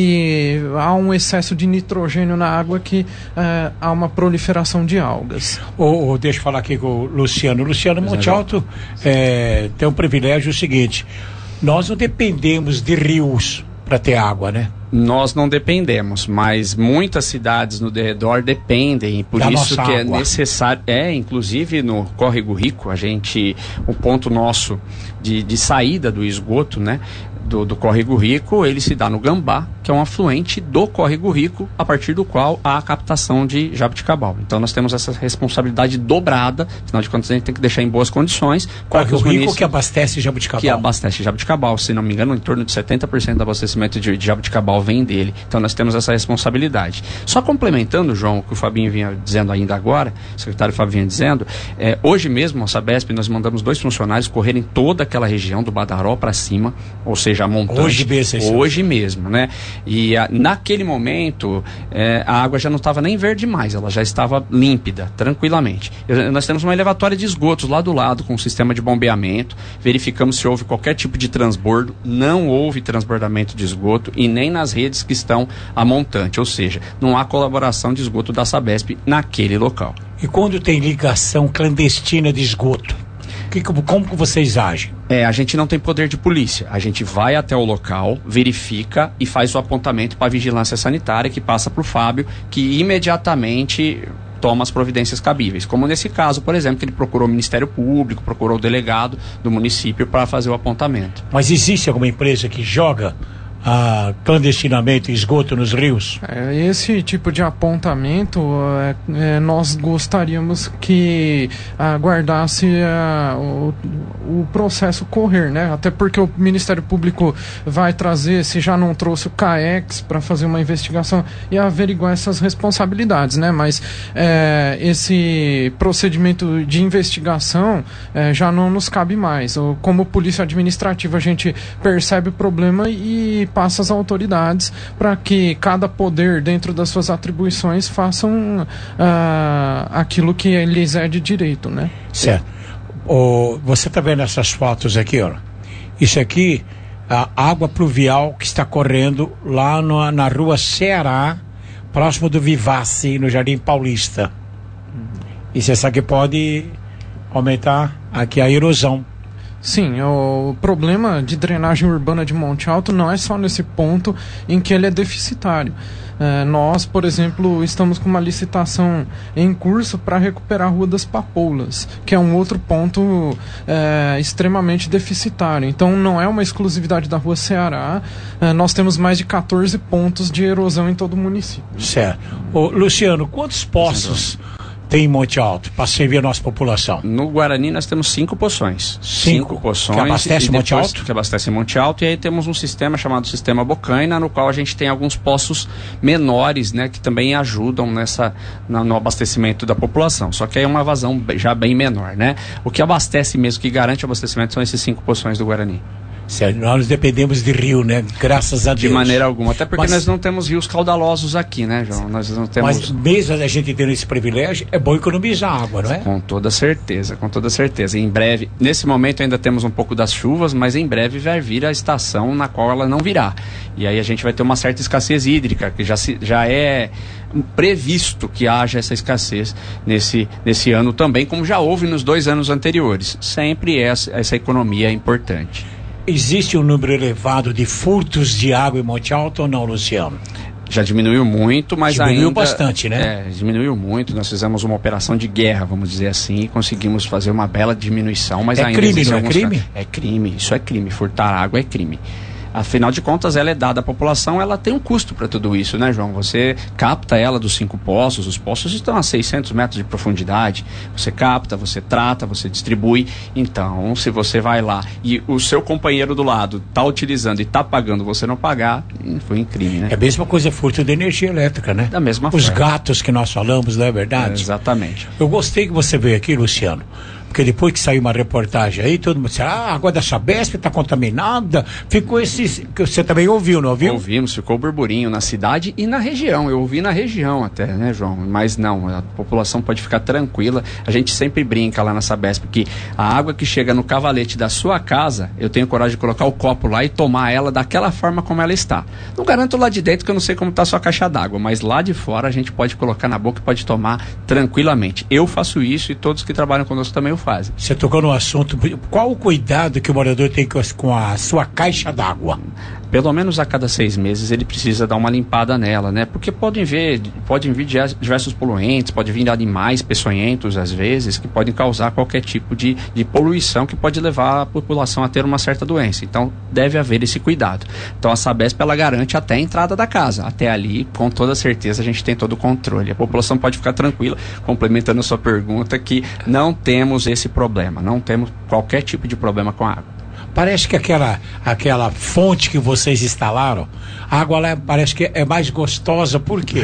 e há um excesso de nitrogênio na água que é, há uma proliferação de algas. Oh, oh, deixa eu falar aqui com o Luciano. Luciano Monte Alto é, tem um privilégio, o seguinte: nós não dependemos de rios para ter água, né? Nós não dependemos, mas muitas cidades no derredor dependem, e por da isso que água. É necessário, é, inclusive no Córrego Rico, a gente, o ponto nosso de, de saída do esgoto, né, do, do Córrego Rico, ele se dá no Gambá, que é um afluente do Córrego Rico, a partir do qual há a captação de jabuticabal. Então nós temos essa responsabilidade dobrada, afinal de contas a gente tem que deixar em boas condições. Córrego Rico que abastece jabuticabal. Que abastece jabuticabal, se não me engano, em torno de setenta por cento do abastecimento de, de jabuticabal principal vem dele. Então nós temos essa responsabilidade. Só complementando, João, o que o Fabinho vinha dizendo ainda agora, o secretário Fabinho vinha dizendo, é, hoje mesmo a Sabesp, nós mandamos dois funcionários correrem toda aquela região do Badaró para cima, ou seja, a montante. Hoje mesmo. Hoje mesmo, né? E a, naquele momento, é, a água já não estava nem verde mais, ela já estava límpida, tranquilamente. Eu, nós temos uma elevatória de esgotos lá do lado, com um sistema de bombeamento, verificamos se houve qualquer tipo de transbordo, não houve transbordamento de esgoto e nem nas redes que estão a montante, ou seja, não há colaboração de esgoto da Sabesp naquele local. E quando tem ligação clandestina de esgoto, que, como que vocês agem? É, a gente não tem poder de polícia. A gente vai até o local, verifica e faz o apontamento para a vigilância sanitária, que passa para o Fábio, que imediatamente toma as providências cabíveis. Como nesse caso, por exemplo, que ele procurou o Ministério Público, procurou o delegado do município para fazer o apontamento. Mas existe alguma empresa que joga ah, clandestinamente esgoto nos rios? É, esse tipo de apontamento é, é, nós gostaríamos que aguardasse a, o, o processo correr, né? Até porque o Ministério Público vai trazer, se já não trouxe o CAEX para fazer uma investigação e averiguar essas responsabilidades, né? Mas é, esse procedimento de investigação é, já não nos cabe mais. Como polícia administrativa, a gente percebe o problema e passa às autoridades para que cada poder, dentro das suas atribuições, façam uh, aquilo que lhes é de direito, né? Certo. O, você está vendo essas fotos aqui, ó? Isso aqui, a água pluvial que está correndo lá no, na rua Ceará, próximo do Vivace, no Jardim Paulista. E você sabe que pode aumentar aqui a erosão. Sim, o problema de drenagem urbana de Monte Alto não é só nesse ponto em que ele é deficitário. É, nós, por exemplo, estamos com uma licitação em curso para recuperar a Rua das Papoulas, que é um outro ponto é, extremamente deficitário. Então não é uma exclusividade da Rua Ceará, é, nós temos mais de quatorze pontos de erosão em todo o município. Certo. Ô, Luciano, quantos poços tem em Monte Alto para servir a nossa população? No Guarani nós temos cinco poções. Cinco, cinco poções. Que abastece Monte Alto? Que abastece Monte Alto. E aí temos um sistema chamado Sistema Bocaina, no qual a gente tem alguns poços menores, né, que também ajudam nessa, no, no abastecimento da população. Só que aí é uma vazão já bem menor, né? O que abastece mesmo, que garante o abastecimento, são esses cinco poções do Guarani. Certo, nós dependemos de rio, né? Graças a Deus. De maneira alguma, até porque mas, nós não temos rios caudalosos aqui, né, João? Nós não temos... Mas mesmo a gente tendo esse privilégio, é bom economizar água, não é? Com toda certeza, com toda certeza. Em breve, nesse momento ainda temos um pouco das chuvas, mas em breve vai vir a estação na qual ela não virá. E aí a gente vai ter uma certa escassez hídrica, que já, se, já é previsto que haja essa escassez nesse, nesse ano também, como já houve nos dois anos anteriores. Sempre essa, essa economia é importante. Existe um número elevado de furtos de água em Monte Alto ou não, Luciano? Já diminuiu muito, mas diminuiu ainda... Diminuiu bastante, né? É, diminuiu muito. Nós fizemos uma operação de guerra, vamos dizer assim, e conseguimos fazer uma bela diminuição, mas é ainda... Crime, não é crime? É crime, isso é crime. Furtar água é crime. Afinal de contas, ela é dada à população, ela tem um custo para tudo isso, né, João? Você capta ela dos cinco poços, os poços estão a seiscentos metros de profundidade, você capta, você trata, você distribui. Então, se você vai lá e o seu companheiro do lado está utilizando e está pagando, você não pagar, foi um crime, né? É a mesma coisa furto de energia elétrica, né? Da mesma Os forma. gatos que nós falamos, não é verdade? É, exatamente. Eu gostei que você veio aqui, Luciano, porque depois que saiu uma reportagem aí, todo mundo disse, ah, a água da Sabesp está contaminada, ficou esse, que você também ouviu, não ouviu? Ouvimos, ficou burburinho na cidade e na região, eu ouvi na região até, né, João? Mas não, a população pode ficar tranquila, a gente sempre brinca lá na Sabesp que a água que chega no cavalete da sua casa, eu tenho coragem de colocar o copo lá e tomar ela daquela forma como ela está. Não garanto lá de dentro que eu não sei como está a sua caixa d'água, mas lá de fora a gente pode colocar na boca e pode tomar tranquilamente. Eu faço isso e todos que trabalham conosco também o fazem. Você tocou no assunto, qual o cuidado que o morador tem com a sua caixa d'água? Pelo menos a cada seis meses ele precisa dar uma limpada nela, né? Porque podem vir, podem vir diversos poluentes, pode vir animais peçonhentos às vezes, que podem causar qualquer tipo de, de poluição que pode levar a população a ter uma certa doença. Então deve haver esse cuidado. Então a Sabesp ela garante até a entrada da casa. Até ali, com toda certeza, a gente tem todo o controle. A população pode ficar tranquila, complementando a sua pergunta, que não temos esse problema, não temos qualquer tipo de problema com a água. parece que aquela, aquela fonte que vocês instalaram, a água lá parece que é mais gostosa, por quê?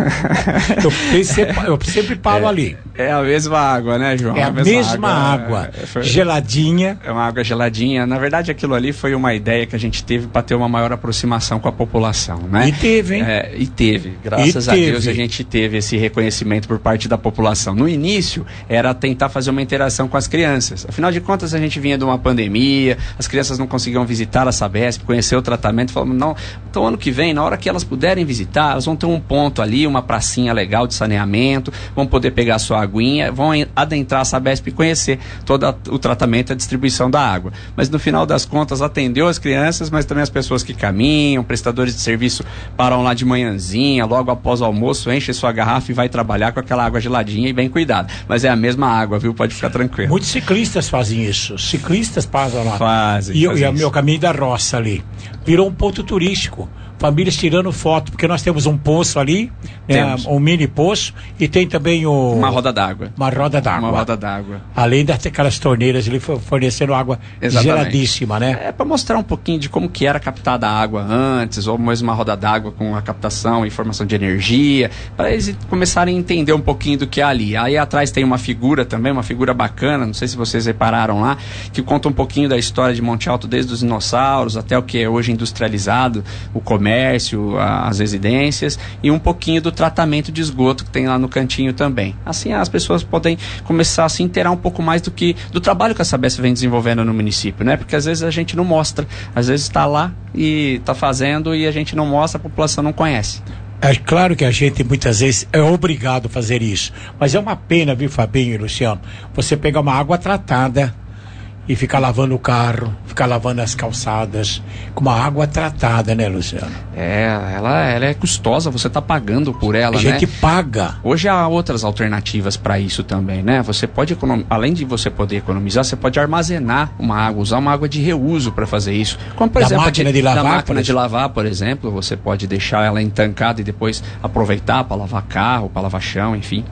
eu, sempre, eu sempre paro é, ali. É a mesma água, né, João? É a, a mesma, mesma água, água é, foi, geladinha. É uma água geladinha. Na verdade, aquilo ali foi uma ideia que a gente teve para ter uma maior aproximação com a população, né? E teve, hein? É, e teve. Graças e a teve. Deus a gente teve esse reconhecimento por parte da população. No início, era tentar fazer uma interação com as crianças. Afinal de contas, a gente vinha de uma pandemia, as crianças não conseguiam visitar a Sabesp, conhecer o tratamento. Falamos, não, então ano que vem, na hora que elas puderem visitar, elas vão ter um ponto ali, uma pracinha legal de saneamento, vão poder pegar a sua aguinha, vão adentrar a Sabesp e conhecer todo o tratamento e a distribuição da água. Mas no final das contas, atendeu as crianças, mas também as pessoas que caminham, prestadores de serviço param lá de manhãzinha, logo após o almoço, enche sua garrafa e vai trabalhar com aquela água geladinha e bem cuidada. Mas é a mesma água, viu? Pode ficar tranquilo. Muitos ciclistas fazem isso. Ciclistas passam lá. Fazem. E, fazem e o meu caminho da roça ali virou um ponto turístico. Famílias tirando foto, porque nós temos um poço ali, né, um mini poço, e tem também o... Uma roda d'água. Uma roda d'água. Uma roda d'água. Além daquelas torneiras ali fornecendo água Exatamente. geladíssima, né? É para mostrar um pouquinho de como que era captada a água antes, ou mesmo uma roda d'água com a captação e formação de energia, para eles começarem a entender um pouquinho do que é ali. Aí atrás tem uma figura também, uma figura bacana, não sei se vocês repararam lá, que conta um pouquinho da história de Monte Alto, desde os dinossauros até o que é hoje industrializado, o comércio, comércio, as residências e um pouquinho do tratamento de esgoto que tem lá no cantinho também. Assim as pessoas podem começar a se inteirar um pouco mais do que do trabalho que a Sabesp vem desenvolvendo no município, né? Porque às vezes a gente não mostra, às vezes está lá e está fazendo e a gente não mostra, a população não conhece. É claro que a gente muitas vezes é obrigado a fazer isso, mas é uma pena, viu, Fabinho e Luciano, você pegar uma água tratada e ficar lavando o carro, ficar lavando as calçadas com uma água tratada, né, Luciano? É, ela, ela é custosa, você está pagando por ela, né? A gente paga. Hoje há outras alternativas para isso também, né? Você pode, econom... além de você poder economizar, você pode armazenar uma água, usar uma água de reuso para fazer isso. Como, por da exemplo, máquina de, de lavar, da máquina de lavar, por exemplo, você pode deixar ela entancada e depois aproveitar para lavar carro, para lavar chão, enfim.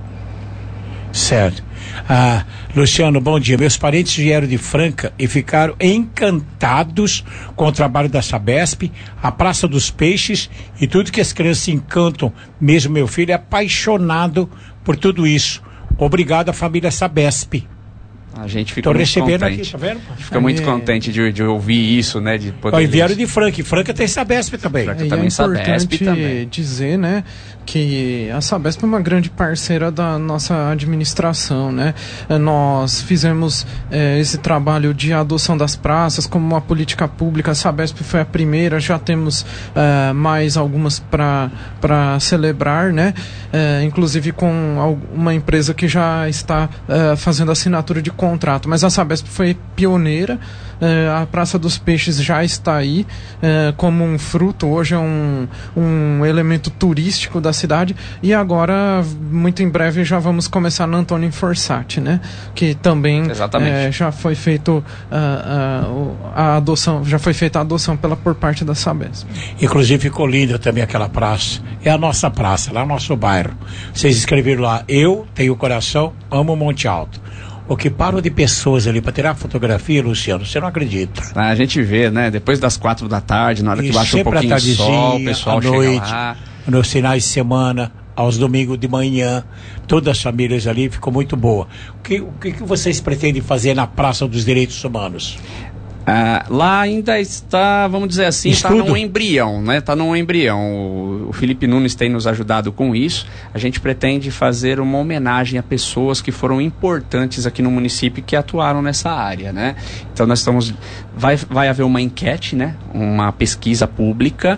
Certo. Ah, Luciano, bom dia. Meus parentes vieram de Franca e ficaram encantados com o trabalho da Sabesp, a Praça dos Peixes e tudo que as crianças se encantam. Mesmo meu filho é apaixonado por tudo isso. Obrigado à família Sabesp. A gente fica Tô muito recebendo contente. aqui, tá vendo? Fica é. muito contente de, de ouvir isso, né? De poder. Ó, vieram de Franca, e Franca tem Sabesp também. É, também é importante Sabesp também. dizer, né, que a Sabesp é uma grande parceira da nossa administração, né? Nós fizemos é, esse trabalho de adoção das praças como uma política pública. A Sabesp foi a primeira, já temos é, mais algumas para para celebrar, né? É, inclusive com uma empresa que já está é, fazendo assinatura de contrato, mas a Sabesp foi pioneira. Uh, a Praça dos Peixes já está aí uh, como um fruto, hoje é um, um elemento turístico da cidade, e agora, muito em breve, já vamos começar na Antônio Forsatti, né? Que também uh, já foi feito uh, uh, a adoção, já foi feita a adoção pela, por parte da Sabesp. Inclusive ficou linda também aquela praça, é a nossa praça, lá no nosso bairro. Vocês escreveram lá, eu tenho coração, amo Monte Alto. O que param de pessoas ali para tirar fotografia, Luciano, você não acredita. A gente vê, né? Depois das quatro da tarde, na hora que baixa um pouquinho de sol, o pessoal chega noite, lá. Nos finais de semana, aos domingos de manhã, todas as famílias ali, ficou muito boa. O que, o que vocês pretendem fazer na Praça dos Direitos Humanos? Ah, lá ainda está, vamos dizer assim, está num embrião, né? Está num embrião. O, o Felipe Nunes tem nos ajudado com isso. A gente pretende fazer uma homenagem a pessoas que foram importantes aqui no município que atuaram nessa área, né? Então nós estamos, vai, vai haver uma enquete, né? Uma pesquisa pública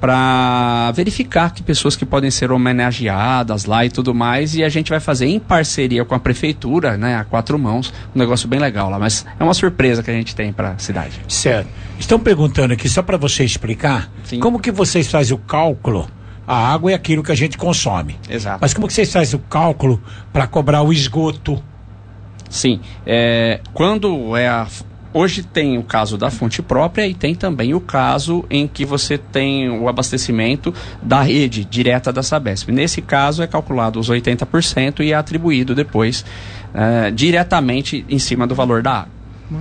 para verificar que pessoas que podem ser homenageadas lá e tudo mais, e a gente vai fazer em parceria com a prefeitura, né, a quatro mãos, um negócio bem legal lá, mas é uma surpresa que a gente tem para a cidade. Certo. Estão perguntando aqui, só para você explicar, Sim. como que vocês fazem o cálculo? A água é aquilo que a gente consome. Exato. Mas como que vocês fazem o cálculo para cobrar o esgoto? Sim, é, quando é a... Hoje tem o caso da fonte própria e tem também o caso em que você tem o abastecimento da rede direta da Sabesp. Nesse caso é calculado os oitenta por cento e é atribuído depois uh, diretamente em cima do valor da água.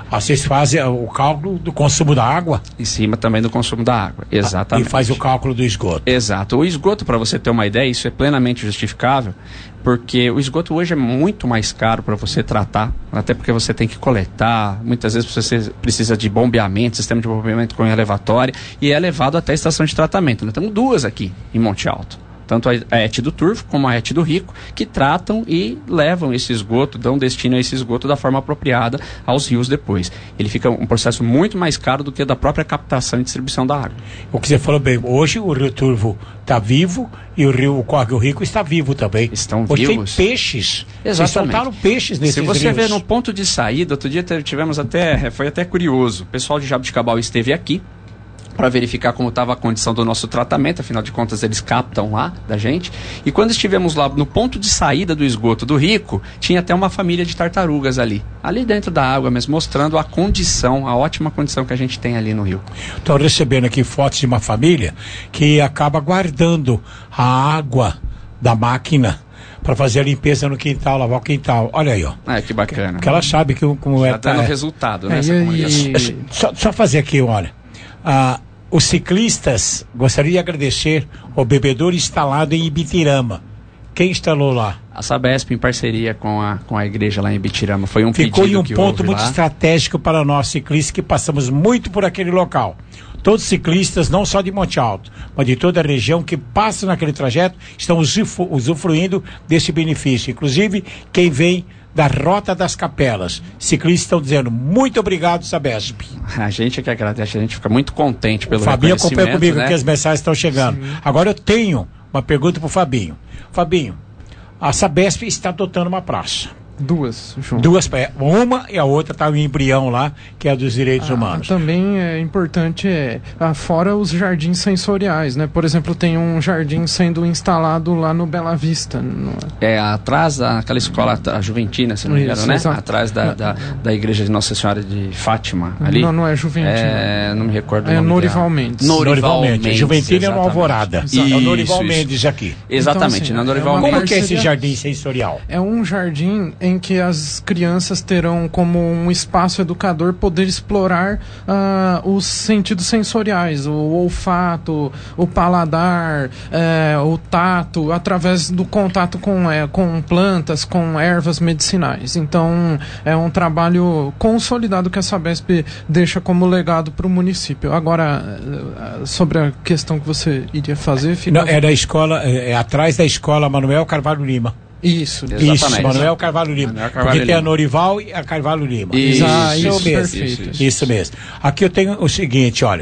Ah, vocês fazem o cálculo do consumo da água? Em cima também do consumo da água, exatamente. Ah, e faz o cálculo do esgoto. Exato. O esgoto, para você ter uma ideia, isso é plenamente justificável, porque o esgoto hoje é muito mais caro para você tratar, até porque você tem que coletar, muitas vezes você precisa de bombeamento, sistema de bombeamento com elevatória, e é levado até a estação de tratamento. Nós temos duas aqui em Monte Alto. Tanto a ET do Turvo como a ET do Rico, que tratam e levam esse esgoto, dão destino a esse esgoto da forma apropriada aos rios depois. Ele fica um processo muito mais caro do que da própria captação e distribuição da água. O que você falou bem, hoje o Rio Turvo está vivo e o Rio o Córrego Rico está vivo também. Estão hoje vivos. Tem peixes. Exatamente. Vocês soltaram peixes nesses rios. Se você ver no ponto de saída, outro dia tivemos até, foi até curioso, o pessoal de Jabuticabal esteve aqui para verificar como estava a condição do nosso tratamento, afinal de contas eles captam lá da gente, e quando estivemos lá no ponto de saída do esgoto do Rico, tinha até uma família de tartarugas ali, ali dentro da água, mas mostrando a condição, a ótima condição que a gente tem ali no rio. Estou recebendo aqui fotos de uma família que acaba guardando a água da máquina para fazer a limpeza no quintal, lavar o quintal. Olha aí, ó. Ah, que bacana. Porque ela sabe que como Já é... Já dando é, resultado, né? É, essa e, comunicação. e, só, só fazer aqui, olha. Ah, os ciclistas, gostaria de agradecer ao bebedouro instalado em Ibitirama. Quem instalou lá? A Sabesp, em parceria com a, com a igreja lá em Ibitirama. Foi um Ficou pedido em um que ponto houve muito lá. estratégico para nós ciclistas, que passamos muito por aquele local. Todos os ciclistas, não só de Monte Alto, mas de toda a região que passam naquele trajeto, estão usufru- usufruindo desse benefício. Inclusive, quem vem da Rota das Capelas. Ciclistas estão dizendo muito obrigado, Sabesp. A gente é que agradece, a gente fica muito contente pelo Fabinho acompanha reconhecimento, comigo né? que as mensagens estão chegando. Sim. Agora eu tenho uma pergunta para o Fabinho. Fabinho, a Sabesp está adotando uma praça. Duas, João. Duas, uma e a outra está em embrião lá, que é a dos direitos ah, humanos. Também é importante, é, ah, fora os jardins sensoriais, né? Por exemplo, tem um jardim sendo instalado lá no Bela Vista. No... É, atrás daquela escola a Juventina, se não me engano, né? Exato. Atrás da, da, da igreja de Nossa Senhora de Fátima, ali. Não, não é Juventina. É, não me recordo é o nome Norival dela. Mendes. Norival, Norival Mendes. Mendes. Juventina é no Alvorada. Isso, é o Norival isso. Mendes aqui. Exatamente, então, assim, na Norival é Mendes. Como que é esse jardim sensorial? É um jardim em que as crianças terão como um espaço educador poder explorar uh, os sentidos sensoriais, o olfato, o paladar, eh, o tato, através do contato com, eh, com plantas, com ervas medicinais. Então, é um trabalho consolidado que a Sabesp deixa como legado para o município. Agora, uh, sobre a questão que você iria fazer... Não, é da escola, é, é atrás da escola Manuel Carvalho Lima. Isso, isso, Manuel Carvalho Lima. Manuel Carvalho Porque tem Lima. a Norival e a Carvalho Lima. Isso, ah, isso, isso, mesmo. perfeito. Isso, isso mesmo. Aqui eu tenho o seguinte, olha,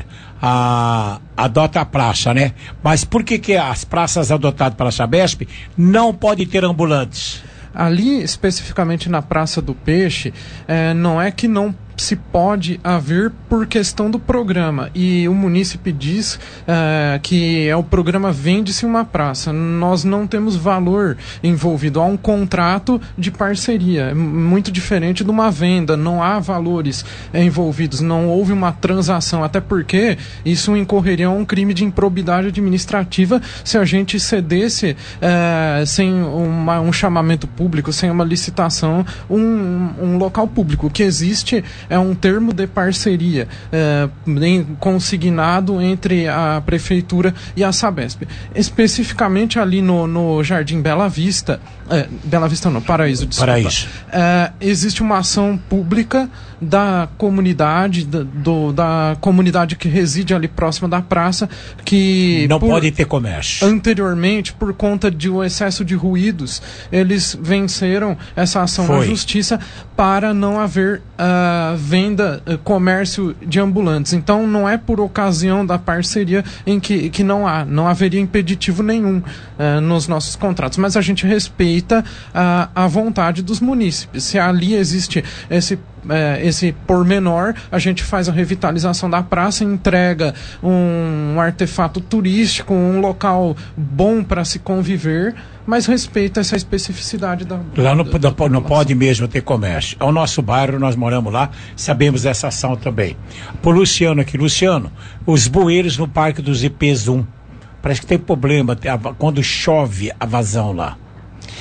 a, adota a praça, né? Mas por que que as praças adotadas pela Sabesp não podem ter ambulantes? Ali, especificamente na Praça do Peixe, eh, não é que não se pode haver por questão do programa. E o munícipe diz eh, que é o programa Vende-se uma Praça. Nós não temos valor envolvido. Há um contrato de parceria. É muito diferente de uma venda. Não há valores eh, envolvidos. Não houve uma transação. Até porque isso incorreria a um crime de improbidade administrativa se a gente cedesse eh, sem uma, um chamamento público, sem uma licitação, um, um local público. O que existe é um termo de parceria é, em, consignado entre a Prefeitura e a Sabesp. Especificamente ali no, no Jardim Bela Vista, é, Bela Vista não, Paraíso, desculpa. Paraíso. É, existe uma ação pública da comunidade, da, do, da comunidade que reside ali próxima da praça, que... Não por, pode ter comércio. Anteriormente, por conta de um excesso de ruídos, eles venceram essa ação Foi. na justiça para não haver uh, venda, uh, comércio de ambulantes. Então, não é por ocasião da parceria em que, que não há, não haveria impeditivo nenhum uh, nos nossos contratos. Mas a gente respeita uh, a vontade dos munícipes. Se ali existe esse É, esse pormenor, a gente faz a revitalização da praça, entrega um, um artefato turístico, um local bom para se conviver, mas respeita essa especificidade da... Lá não, da, não, não pode mesmo ter comércio. É o nosso bairro, nós moramos lá, sabemos dessa ação também. Por Luciano aqui, Luciano, os bueiros no Parque dos I Ps um, parece que tem problema quando chove a vazão lá.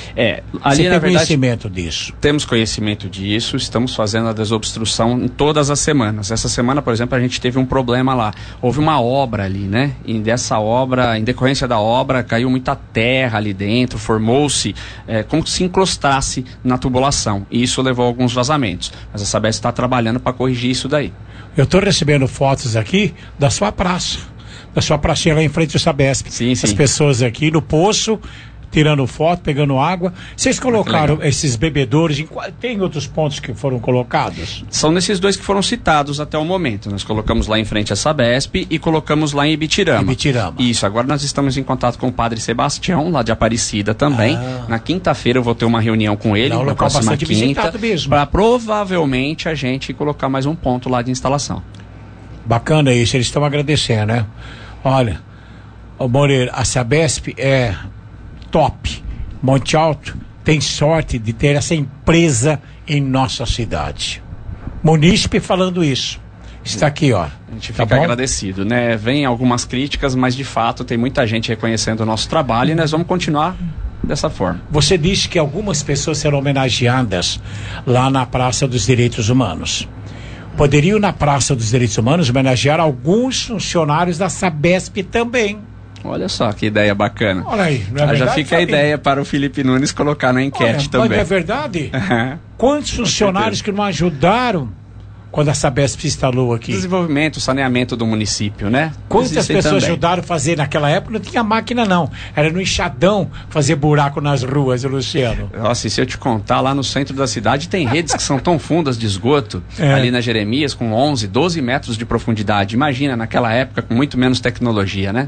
É, ali Você na tem verdade, conhecimento disso? Temos conhecimento disso, estamos fazendo a desobstrução em todas as semanas. Essa semana, por exemplo, a gente teve um problema lá. Houve uma obra ali, né? E dessa obra, em decorrência da obra, caiu muita terra ali dentro, formou-se é, como se encostasse na tubulação. E isso levou a alguns vazamentos. Mas a Sabesp está trabalhando para corrigir isso daí. Eu estou recebendo fotos aqui da sua praça, da sua pracinha lá em frente ao Sabesp. Sim, sim. As pessoas aqui no poço, tirando foto, pegando água. Vocês colocaram esses bebedouros, em, tem outros pontos que foram colocados? São nesses dois que foram citados até o momento. Nós colocamos lá em frente à Sabesp e colocamos lá em Ibitirama. Ibitirama. Isso, agora nós estamos em contato com o Padre Sebastião, lá de Aparecida também. Ah. Na quinta-feira eu vou ter uma reunião com ele, Não, na próxima quinta, para provavelmente a gente colocar mais um ponto lá de instalação. Bacana isso, eles estão agradecendo, né? Olha, o Moreira, a Sabesp é top. Monte Alto tem sorte de ter essa empresa em nossa cidade. Munícipe falando isso. Está aqui, ó. A gente tá fica bom? agradecido, né? Vem algumas críticas, mas de fato tem muita gente reconhecendo o nosso trabalho e nós vamos continuar dessa forma. Você disse que algumas pessoas serão homenageadas lá na Praça dos Direitos Humanos. Poderiam na Praça dos Direitos Humanos homenagear alguns funcionários da Sabesp também. Olha só que ideia bacana. Olha aí, não é ah, verdade, já fica Fabinho? a ideia para o Felipe Nunes colocar na enquete Olha, também. Mas é verdade? Quantos funcionários que não ajudaram quando a Sabesp se instalou aqui? Desenvolvimento, saneamento do município, né? Quantas Existem pessoas também. ajudaram a fazer naquela época? Não tinha máquina não, era no enxadão fazer buraco nas ruas, Luciano. Nossa, e se eu te contar, lá no centro da cidade tem redes que são tão fundas de esgoto, É. ali na Jeremias, com onze, doze metros de profundidade. Imagina, naquela época, com muito menos tecnologia, né?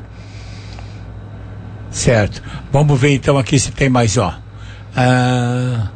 Certo. Vamos ver então aqui se tem mais, ó. Ah,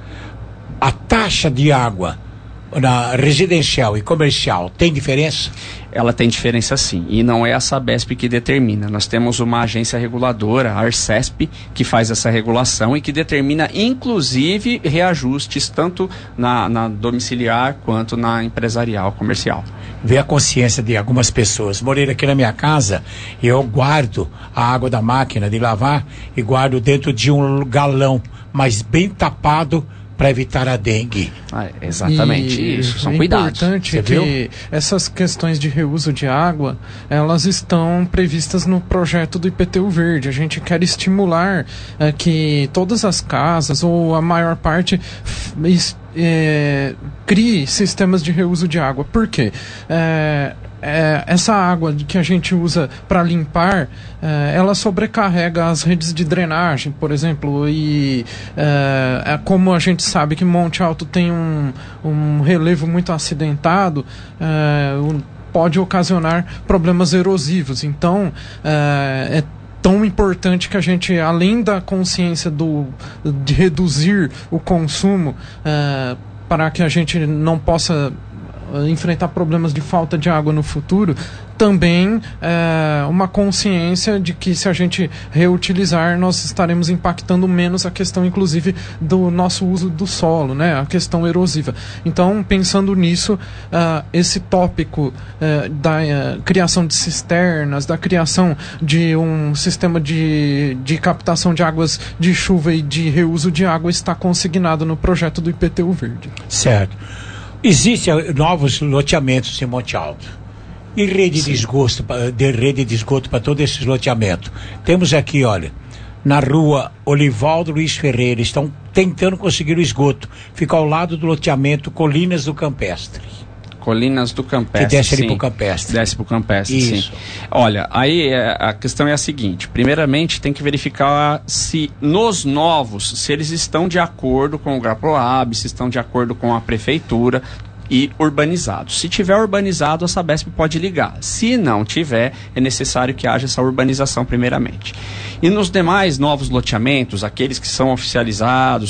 a taxa de água na residencial e comercial tem diferença? Ela tem diferença sim, e não é a Sabesp que determina. Nós temos uma agência reguladora, a Arcesp, que faz essa regulação e que determina inclusive reajustes tanto na, na domiciliar quanto na empresarial, comercial. Ver a consciência de algumas pessoas. Moreira, aqui na minha casa, eu guardo a água da máquina de lavar e guardo dentro de um galão, mas bem tapado, para evitar a dengue. Ah, exatamente E isso, são é cuidados. importante Você que viu? essas questões de reuso de água, elas estão previstas no projeto do I P T U Verde. A gente quer estimular é, que todas as casas, ou a maior parte, f- es- é, crie sistemas de reuso de água. Por quê? É, é, essa água que a gente usa para limpar, é, ela sobrecarrega as redes de drenagem, por exemplo, e é, é como a gente sabe que Monte Alto tem um, um relevo muito acidentado, é, um, pode ocasionar problemas erosivos. Então, é, é tão importante que a gente, além da consciência do, de reduzir o consumo, é, para que a gente não possa enfrentar problemas de falta de água no futuro, também é, uma consciência de que se a gente reutilizar, nós estaremos impactando menos a questão, inclusive, do nosso uso do solo, né? A questão erosiva. Então, pensando nisso, uh, esse tópico uh, da uh, criação de cisternas, da criação de um sistema de, de captação de águas de chuva e de reuso de água está consignado no projeto do I P T U Verde. Certo. Existem novos loteamentos em Monte Alto. E rede de esgoto, de rede de esgoto para todo esse loteamento. Temos aqui, olha, na rua Olivaldo Luiz Ferreira, estão tentando conseguir o esgoto. Fica ao lado do loteamento Colinas do Campestre. Colinas do Campestre. Que desce ali sim. pro Campestre. Desce pro Campestre, Isso. sim. Olha, aí é, a questão é a seguinte: primeiramente tem que verificar se nos novos, se eles estão de acordo com o GRAPROAB, se estão de acordo com a prefeitura e urbanizados. Se tiver urbanizado, a Sabesp pode ligar. Se não tiver, é necessário que haja essa urbanização primeiramente. E nos demais novos loteamentos, aqueles que são oficializados,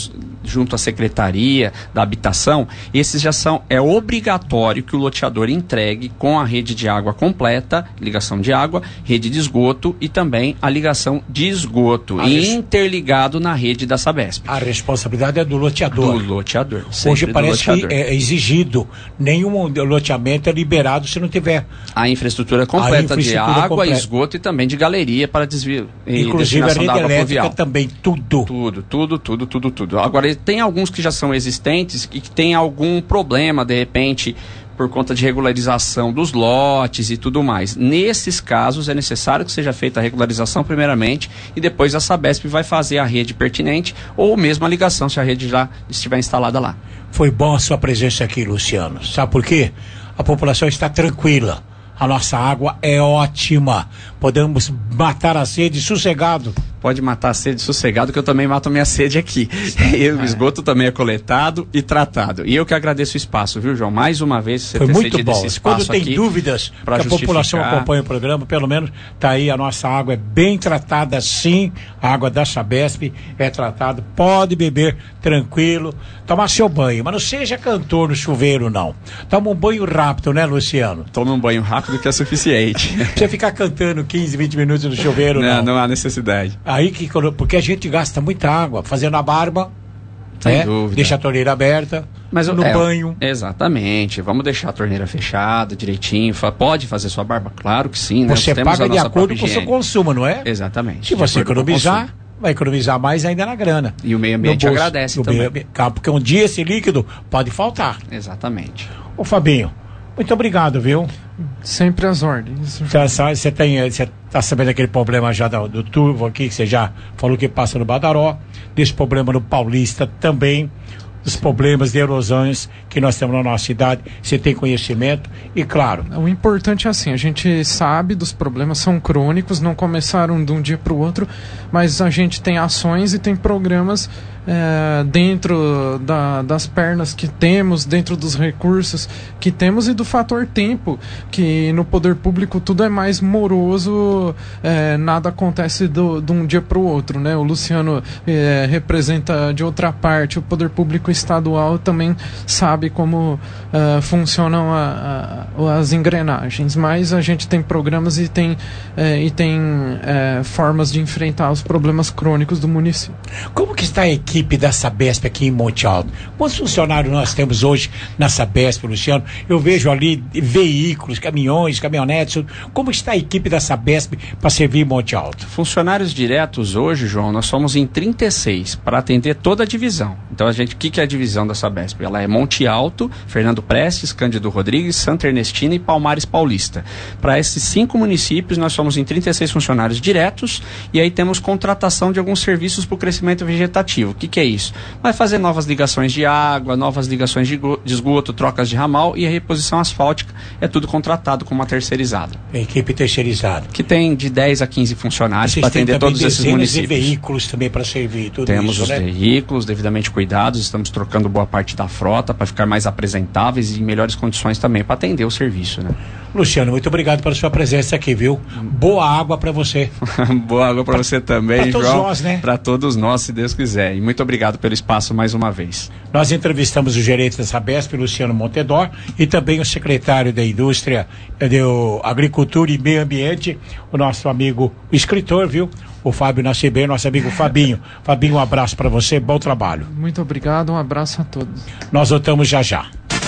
junto à Secretaria da Habitação, esses já são, é obrigatório que o loteador entregue com a rede de água completa, ligação de água, rede de esgoto e também a ligação de esgoto, A res- interligado na rede da Sabesp. A responsabilidade é do loteador. Do loteador. Hoje sempre do parece loteador. que é exigido, nenhum loteamento é liberado se não tiver A infraestrutura completa A infraestrutura de água, completa. esgoto e também de galeria para desvio e Inclusive a destinação rede da água elétrica pluvial. também, tudo. Tudo, tudo, tudo, tudo, tudo. Agora, tem alguns que já são existentes e que tem algum problema, de repente, por conta de regularização dos lotes e tudo mais. Nesses casos, é necessário que seja feita a regularização primeiramente e depois a Sabesp vai fazer a rede pertinente ou mesmo a ligação, se a rede já estiver instalada lá. Foi bom a sua presença aqui, Luciano. Sabe por quê? A população está tranquila. A nossa água é ótima. Podemos matar a sede sossegado. Pode matar a sede sossegado, que eu também mato a minha sede aqui. E o esgoto também é coletado e tratado. E eu que agradeço o espaço, viu, João? Mais uma vez você Foi ter muito cedido bom. esse espaço Quando tem aqui dúvidas, que pra a população justificar. acompanha o programa, pelo menos tá aí, a nossa água é bem tratada, sim. A água da Sabesp é tratada. Pode beber tranquilo, tomar seu banho, mas não seja cantor no chuveiro, não. Toma um banho rápido, né, Luciano? Toma um banho rápido que é suficiente. Você ficar cantando quinze, vinte minutos no chuveiro, não. Não, não há necessidade. Aí que, quando- porque a gente gasta muita água fazendo a barba, Sem né? dúvida. Deixa a torneira aberta, Mas no é, banho. Exatamente. Vamos deixar a torneira fechada, direitinho. Fa- Pode fazer sua barba? Claro que sim. Né? Você Nós temos paga a de nossa acordo própria com o seu higiene. consumo, não é? Exatamente. Se de você acordo com o economizar, consumo. vai economizar mais ainda na grana. E o meio No ambiente bolso. agradece No também. meio ambiente. Porque um dia esse líquido pode faltar. Exatamente. Ô Fabinho, muito obrigado, viu? Sempre às ordens. Você sabe- Você tem, você tá sabendo aquele problema já do, do turvo aqui, que você já falou que passa no Badaró, desse problema no Paulista também, dos problemas de erosões que nós temos na nossa cidade, você tem conhecimento e claro, O importante é assim, a gente sabe dos problemas, são crônicos, não começaram de um dia para o outro, mas a gente tem ações e tem programas é, dentro da, das pernas que temos, dentro dos recursos que temos e do fator tempo, que no poder público tudo é mais moroso, é, nada acontece do, de um dia para o outro, né? O Luciano é, representa de outra parte, o poder público estadual também sabe como uh, funcionam a, a, as engrenagens, mas a gente tem programas e tem, eh, e tem eh, formas de enfrentar os problemas crônicos do município. como que está a equipe da Sabesp aqui em Monte Alto? Quantos funcionários nós temos hoje na Sabesp, Luciano? Eu vejo ali veículos, caminhões, caminhonetes, como está a equipe da Sabesp para servir em Monte Alto? Funcionários diretos hoje, João, nós somos em trinta e seis para atender toda a divisão. Então, a gente, o que, que é a divisão da Sabesp? Ela é Monte Alto, Fernando Prestes, Cândido Rodrigues, Santa Ernestina e Palmares Paulista. Para esses cinco municípios, nós somos em trinta e seis funcionários diretos e aí temos contratação de alguns serviços para o crescimento vegetativo. O que, que é isso? Vai fazer novas ligações de água, novas ligações de go- de esgoto, trocas de ramal e a reposição asfáltica é tudo contratado com uma terceirizada. Equipe terceirizada. Que tem de dez a quinze funcionários Vocês para têm atender também todos esses dezenas municípios. de veículos também para servir tudo Temos isso, os né? veículos devidamente cuidados, estamos trocando boa parte da frota para ficar mais apresentáveis e em melhores condições também para atender o serviço, né? Luciano, muito obrigado pela sua presença aqui, viu? Boa água para você. Boa água para você também, pra todos João. nós, né? Para todos nós, se Deus quiser. E muito obrigado pelo espaço mais uma vez. Nós entrevistamos o gerente da Sabesp, Luciano Montedor, e também o secretário da Indústria, de Agricultura e Meio Ambiente, o nosso amigo, o escritor, viu? O Fábio Nascimento, nosso amigo Fabinho. Fabinho, um abraço para você, bom trabalho. Muito obrigado, um abraço a todos. Nós voltamos já já.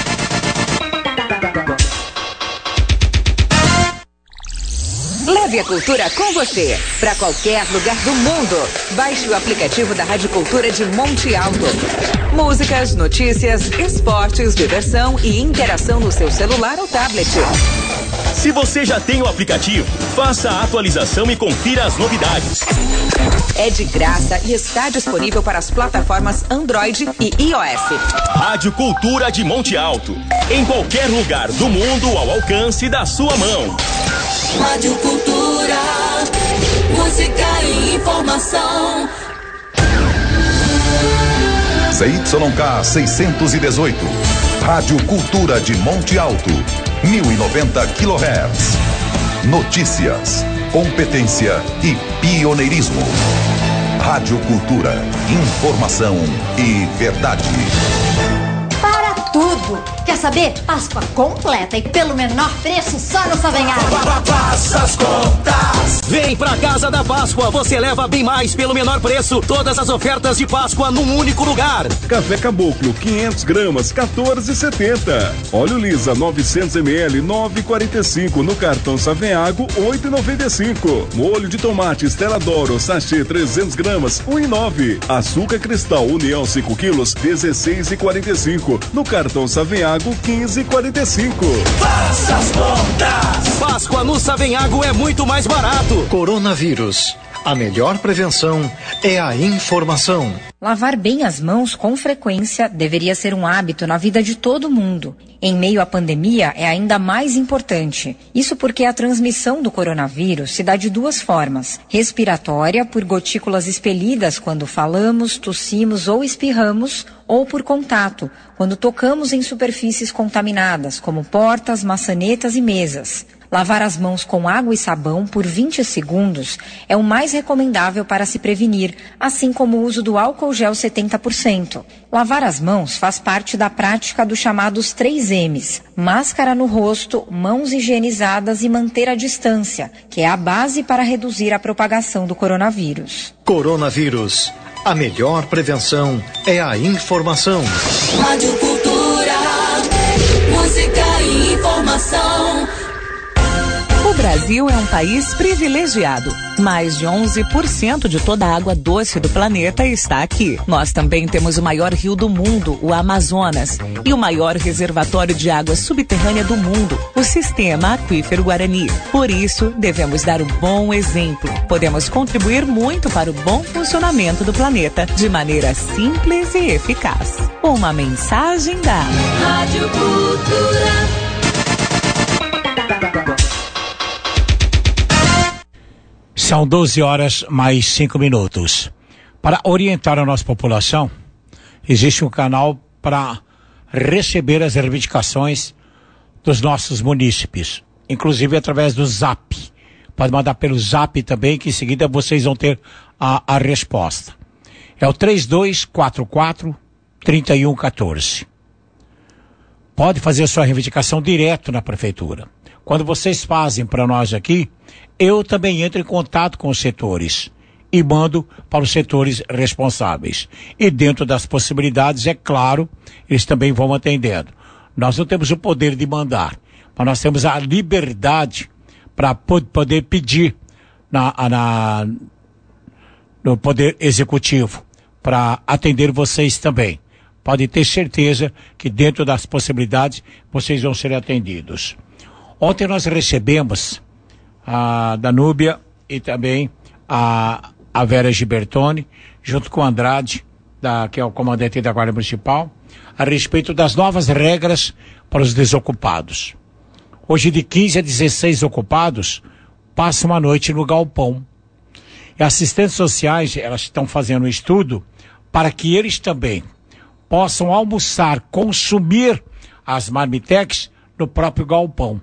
Leve a cultura com você para qualquer lugar do mundo. Baixe o aplicativo da Rádio Cultura de Monte Alto. Músicas, notícias, esportes, diversão e interação no seu celular ou tablet. Se você já tem o aplicativo, faça a atualização e confira as novidades. É de graça e está disponível para as plataformas Android e iOS. Rádio Cultura de Monte Alto. Em qualquer lugar do mundo ao alcance da sua mão. Rádio Cultura, música e informação. Z Y K seiscentos e dezoito. Rádio Cultura de Monte Alto. mil e noventa quilohertz. Notícias, competência e pioneirismo. Rádio Cultura. Informação e verdade. Para tudo! Quer saber? Páscoa completa e pelo menor preço só no Savenhago. Faça as contas! Vem pra Casa da Páscoa, você leva bem mais pelo menor preço. Todas as ofertas de Páscoa num único lugar. Café Caboclo, quinhentas gramas, quatorze e setenta. Óleo Lisa, novecentos mililitros, nove e quarenta e cinco. No cartão Savenhago, oito e noventa e cinco. Molho de tomate Stella D'Oro, sachê trezentas gramas, um e nove. Açúcar Cristal União cinco quilos, dezesseis e quarenta e cinco. No cartão Savenhago, quinze e quarenta e cinco. Faça as contas! Páscoa no Savenhago é muito mais barato. Coronavírus. A melhor prevenção é a informação. Lavar bem as mãos com frequência deveria ser um hábito na vida de todo mundo. Em meio à pandemia, é ainda mais importante. Isso porque a transmissão do coronavírus se dá de duas formas. Respiratória, por gotículas expelidas quando falamos, tossimos ou espirramos, ou por contato, quando tocamos em superfícies contaminadas, como portas, maçanetas e mesas. Lavar as mãos com água e sabão por vinte segundos é o mais recomendável para se prevenir, assim como o uso do álcool gel setenta por cento. Lavar as mãos faz parte da prática dos chamados três M's: máscara no rosto, mãos higienizadas e manter a distância, que é a base para reduzir a propagação do coronavírus. Coronavírus. A melhor prevenção é a informação. Rádio Cultura, música e informação. O Brasil é um país privilegiado. Mais de onze por cento de toda a água doce do planeta está aqui. Nós também temos o maior rio do mundo, o Amazonas, e o maior reservatório de água subterrânea do mundo, o Sistema Aquífero Guarani. Por isso, devemos dar um bom exemplo. Podemos contribuir muito para o bom funcionamento do planeta de maneira simples e eficaz. Uma mensagem da Rádio Cultura. São doze horas mais cinco minutos. Para orientar a nossa população, existe um canal para receber as reivindicações dos nossos munícipes, inclusive através do Zap. Pode mandar pelo Zap também, que em seguida vocês vão ter a, a resposta. É o três dois quatro quatro, três um um quatro. Pode fazer a sua reivindicação direto na prefeitura. Quando vocês fazem para nós aqui, eu também entro em contato com os setores e mando para os setores responsáveis. E dentro das possibilidades, é claro, eles também vão atendendo. Nós não temos o poder de mandar, mas nós temos a liberdade para poder pedir na, na, no Poder Executivo para atender vocês também. Pode ter certeza que dentro das possibilidades vocês vão ser atendidos. Ontem nós recebemos a Danúbia e também a, a Vera Gibertoni, junto com o Andrade, da, que é o comandante da Guarda Municipal, a respeito das novas regras para os desocupados. Hoje, de quinze a dezesseis ocupados, passam a noite no galpão. E assistentes sociais, elas estão fazendo um estudo para que eles também possam almoçar, consumir as marmitex no próprio galpão.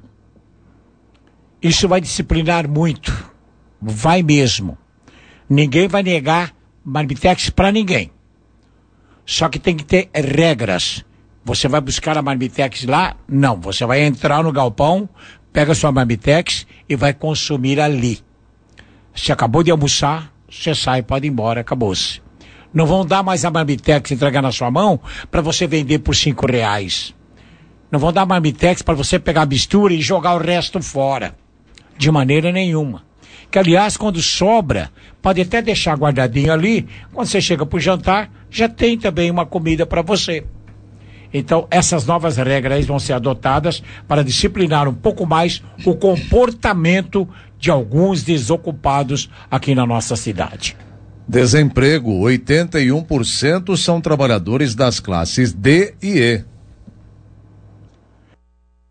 Isso vai disciplinar muito. Vai mesmo. Ninguém vai negar marmitex para ninguém. Só que tem que ter regras. Você vai buscar a marmitex lá? Não. Você vai entrar no galpão, pega sua marmitex e vai consumir ali. Se acabou de almoçar, você sai, pode ir embora, acabou-se. Não vão dar mais a marmitex e entregar na sua mão para você vender por cinco reais. Não vão dar marmitex para você pegar a mistura e jogar o resto fora. De maneira nenhuma. Que, aliás, quando sobra, pode até deixar guardadinho ali. Quando você chega para o jantar, já tem também uma comida para você. Então, essas novas regras vão ser adotadas para disciplinar um pouco mais o comportamento de alguns desocupados aqui na nossa cidade. Desemprego, oitenta e um por cento são trabalhadores das classes D e E.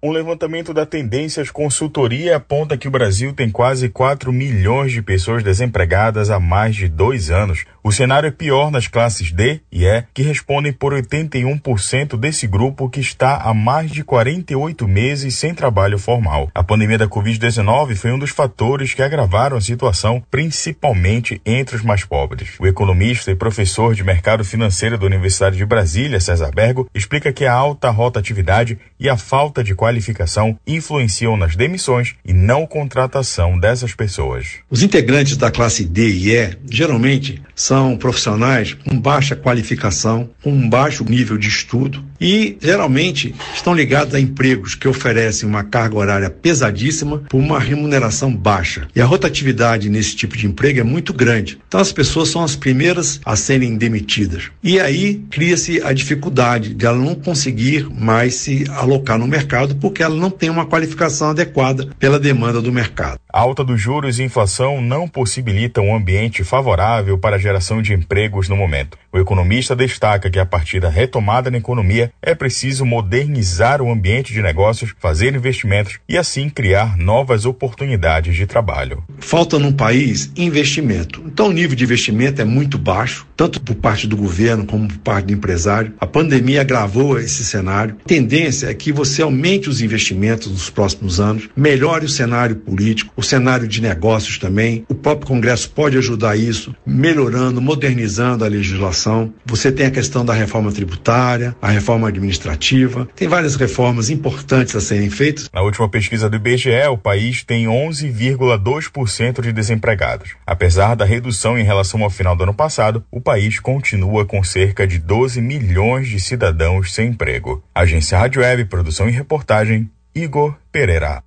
Um levantamento da Tendências Consultoria aponta que o Brasil tem quase quatro milhões de pessoas desempregadas há mais de dois anos. O cenário é pior nas classes D e E, que respondem por oitenta e um por cento desse grupo que está há mais de quarenta e oito meses sem trabalho formal. A pandemia da covid dezenove foi um dos fatores que agravaram a situação, principalmente entre os mais pobres. O economista e professor de mercado financeiro da Universidade de Brasília, César Bergo, explica que a alta rotatividade e a falta de qualificação influenciam nas demissões e não contratação dessas pessoas. Os integrantes da classe D e E geralmente são profissionais com baixa qualificação, com um baixo nível de estudo e geralmente estão ligados a empregos que oferecem uma carga horária pesadíssima por uma remuneração baixa. E a rotatividade nesse tipo de emprego é muito grande. Então as pessoas são as primeiras a serem demitidas. E aí cria-se a dificuldade de ela não conseguir mais se alocar no mercado porque ela não tem uma qualificação adequada pela demanda do mercado. A alta dos juros e inflação não possibilitam um ambiente favorável para a geração de empregos no momento. O economista destaca que a partir da retomada na economia é preciso modernizar o ambiente de negócios, fazer investimentos e assim criar novas oportunidades de trabalho. Falta no país investimento. Então o nível de investimento é muito baixo, tanto por parte do governo como por parte do empresário. A pandemia agravou esse cenário. A tendência é que você aumente os investimentos nos próximos anos, melhore o cenário político, o cenário de negócios também. O próprio Congresso pode ajudar isso, melhorando, modernizando a legislação. Você tem a questão da reforma tributária, a reforma administrativa. Tem várias reformas importantes a serem feitas. Na última pesquisa do I B G E, o país tem onze vírgula dois por cento de desempregados. Apesar da redução em relação ao final do ano passado, o país continua com cerca de doze milhões de cidadãos sem emprego. Agência Rádio Web, produção e reportagem, Igor Pereira.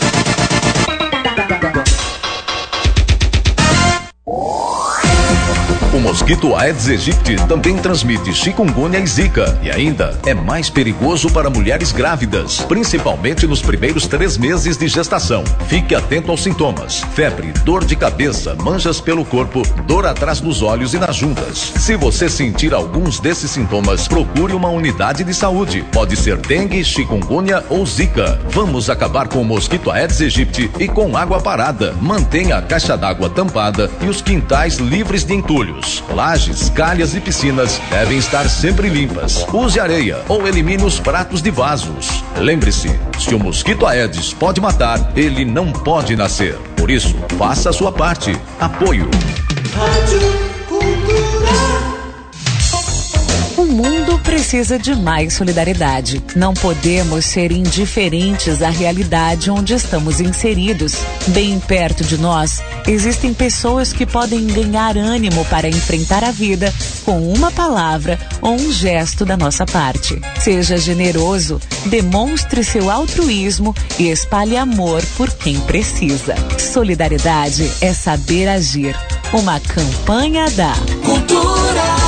O mosquito Aedes aegypti também transmite chikungunya e zika e ainda é mais perigoso para mulheres grávidas, principalmente nos primeiros três meses de gestação. Fique atento aos sintomas: febre, dor de cabeça, manchas pelo corpo, dor atrás dos olhos e nas juntas. Se você sentir alguns desses sintomas, procure uma unidade de saúde. Pode ser dengue, chikungunya ou zika. Vamos acabar com o mosquito Aedes aegypti e com água parada. Mantenha a caixa d'água tampada e os quintais livres de entulhos. Lajes, calhas e piscinas devem estar sempre limpas. Use areia ou elimine os pratos de vasos. Lembre-se, se o mosquito Aedes pode matar, ele não pode nascer. Por isso, faça a sua parte. Apoio. Rádio Cultura. O mundo precisa de mais solidariedade. Não podemos ser indiferentes à realidade onde estamos inseridos. Bem perto de nós, existem pessoas que podem ganhar ânimo para enfrentar a vida com uma palavra ou um gesto da nossa parte. Seja generoso, demonstre seu altruísmo e espalhe amor por quem precisa. Solidariedade é saber agir. Uma campanha da Cultura.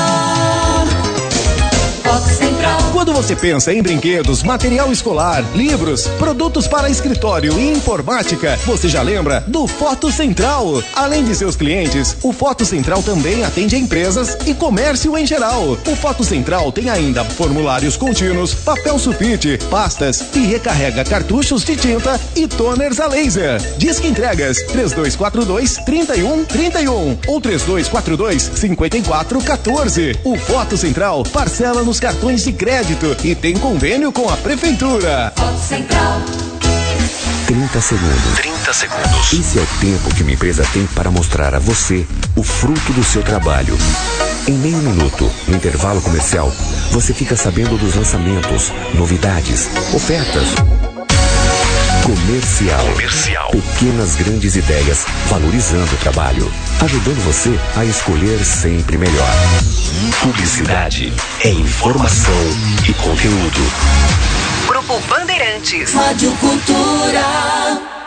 Quando você pensa em brinquedos, material escolar, livros, produtos para escritório e informática, você já lembra do Foto Central. Além de seus clientes, o Foto Central também atende empresas e comércio em geral. O Foto Central tem ainda formulários contínuos, papel sulfite, pastas e recarrega cartuchos de tinta e toners a laser. Disque entregas três dois quatro dois, três um três um ou três dois quatro dois, cinco quatro um quatro. O Foto Central parcela nos cartões de crédito e tem convênio com a prefeitura. Foto Central. trinta segundos. trinta segundos. Esse é o tempo que uma empresa tem para mostrar a você o fruto do seu trabalho. Em meio minuto, no intervalo comercial, você fica sabendo dos lançamentos, novidades, ofertas. Comercial. Comercial. Pequenas grandes ideias, valorizando o trabalho, ajudando você a escolher sempre melhor. Publicidade é informação e conteúdo. Grupo Bandeirantes. Rádio Cultura.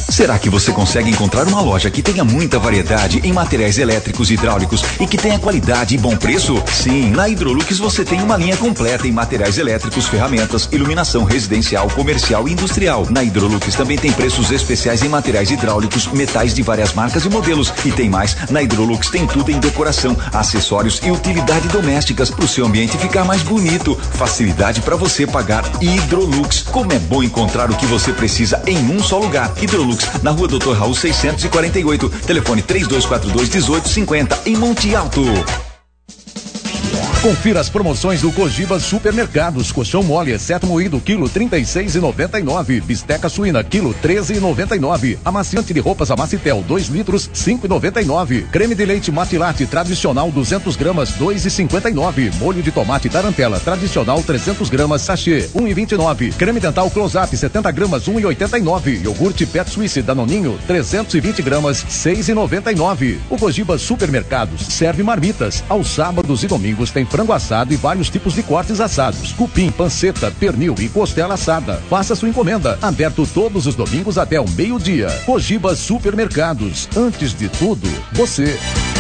Será que você consegue encontrar uma loja que tenha muita variedade em materiais elétricos e hidráulicos e que tenha qualidade e bom preço? Sim, na Hidrolux você tem uma linha completa em materiais elétricos, ferramentas, iluminação residencial, comercial e industrial. Na Hidrolux também tem preços especiais em materiais hidráulicos, metais de várias marcas e modelos. E tem mais, na Hidrolux tem tudo em decoração, acessórios e utilidade domésticas para o seu ambiente ficar mais bonito. Facilidade para você pagar. Hidrolux, como é bom encontrar o que você precisa em um só lugar. Hidrolux, na rua doutor Raul seiscentos e quarenta e oito, telefone três dois quatro dois, um oito cinco zero, em Monte Alto. Confira as promoções do Cogiba Supermercados. Colchão mole, exceto moído, quilo trinta e seis reais e noventa e nove centavos. Bisteca suína, quilo treze reais e noventa e nove centavos. Amaciante de roupas Amacitel, dois litros, cinco reais e noventa e nove centavos. Creme de leite Matilate tradicional, duzentas gramas, dois reais e cinquenta e nove centavos. Molho de tomate Tarantela tradicional, trezentas gramas, sachê, um real e vinte e nove centavos. Creme dental Close-Up, setenta gramas, um real e oitenta e nove centavos. Iogurte Pet Suisse Danoninho, trezentas e vinte gramas, seis reais e noventa e nove centavos. O Cogiba Supermercados serve marmitas. Aos sábados e domingos tem frango assado e vários tipos de cortes assados, cupim, panceta, pernil e costela assada. Faça sua encomenda, aberto todos os domingos até o meio-dia. Cogiba Supermercados, antes de tudo, você.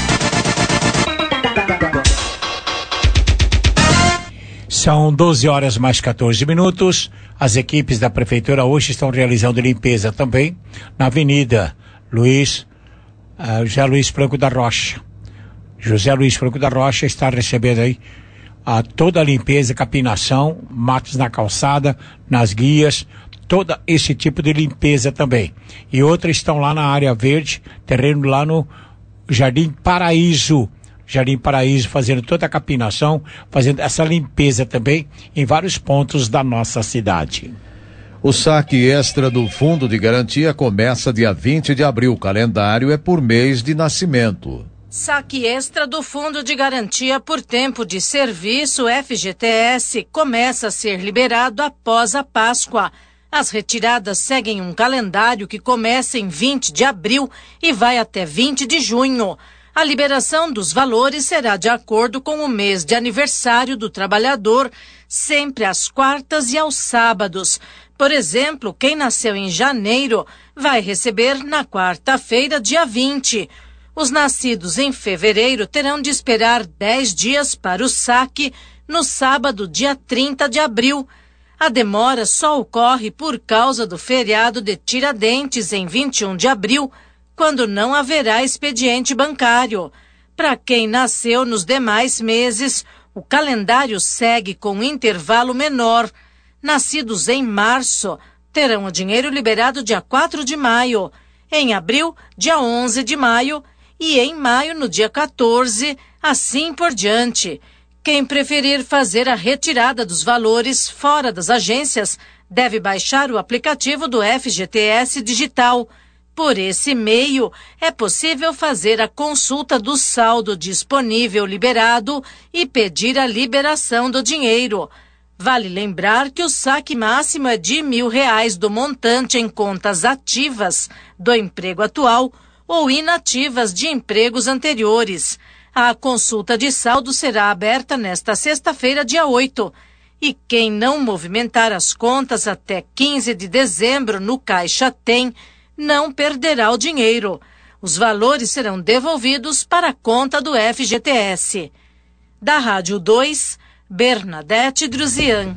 São doze horas mais quatorze minutos. As equipes da prefeitura hoje estão realizando limpeza também na Avenida Luiz, uh, José Luiz Franco da Rocha. José Luiz Franco da Rocha está recebendo aí a toda a limpeza, capinação, matos na calçada, nas guias, todo esse tipo de limpeza também. E outras estão lá na área verde, terreno lá no Jardim Paraíso. Jardim Paraíso fazendo toda a capinação, fazendo essa limpeza também em vários pontos da nossa cidade. O saque extra do Fundo de Garantia começa dia vinte de abril. O calendário é por mês de nascimento. Saque extra do Fundo de Garantia por Tempo de Serviço, F G T S, começa a ser liberado após a Páscoa. As retiradas seguem um calendário que começa em vinte de abril e vai até vinte de junho. A liberação dos valores será de acordo com o mês de aniversário do trabalhador, sempre às quartas e aos sábados. Por exemplo, quem nasceu em janeiro vai receber na quarta-feira, dia vinte. Os nascidos em fevereiro terão de esperar dez dias para o saque no sábado, dia trinta de abril. A demora só ocorre por causa do feriado de Tiradentes em vinte e um de abril, quando não haverá expediente bancário. Para quem nasceu nos demais meses, o calendário segue com um intervalo menor. Nascidos em março terão o dinheiro liberado dia quatro de maio, em abril, dia onze de maio, e em maio, no dia quatorze, assim por diante. Quem preferir fazer a retirada dos valores fora das agências deve baixar o aplicativo do F G T S Digital. Por esse meio, é possível fazer a consulta do saldo disponível liberado e pedir a liberação do dinheiro. Vale lembrar que o saque máximo é de mil reais do montante em contas ativas do emprego atual ou inativas de empregos anteriores. A consulta de saldo será aberta nesta sexta-feira, dia oito. E quem não movimentar as contas até quinze de dezembro no Caixa Tem, não perderá o dinheiro. Os valores serão devolvidos para a conta do F G T S. Da Rádio dois, Bernadette Druzian.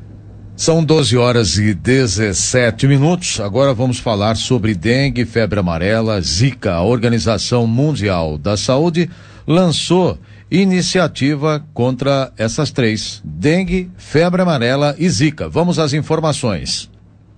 São doze horas e dezessete minutos. Agora vamos falar sobre dengue, febre amarela, zika. A Organização Mundial da Saúde lançou iniciativa contra essas três: dengue, febre amarela e zika. Vamos às informações.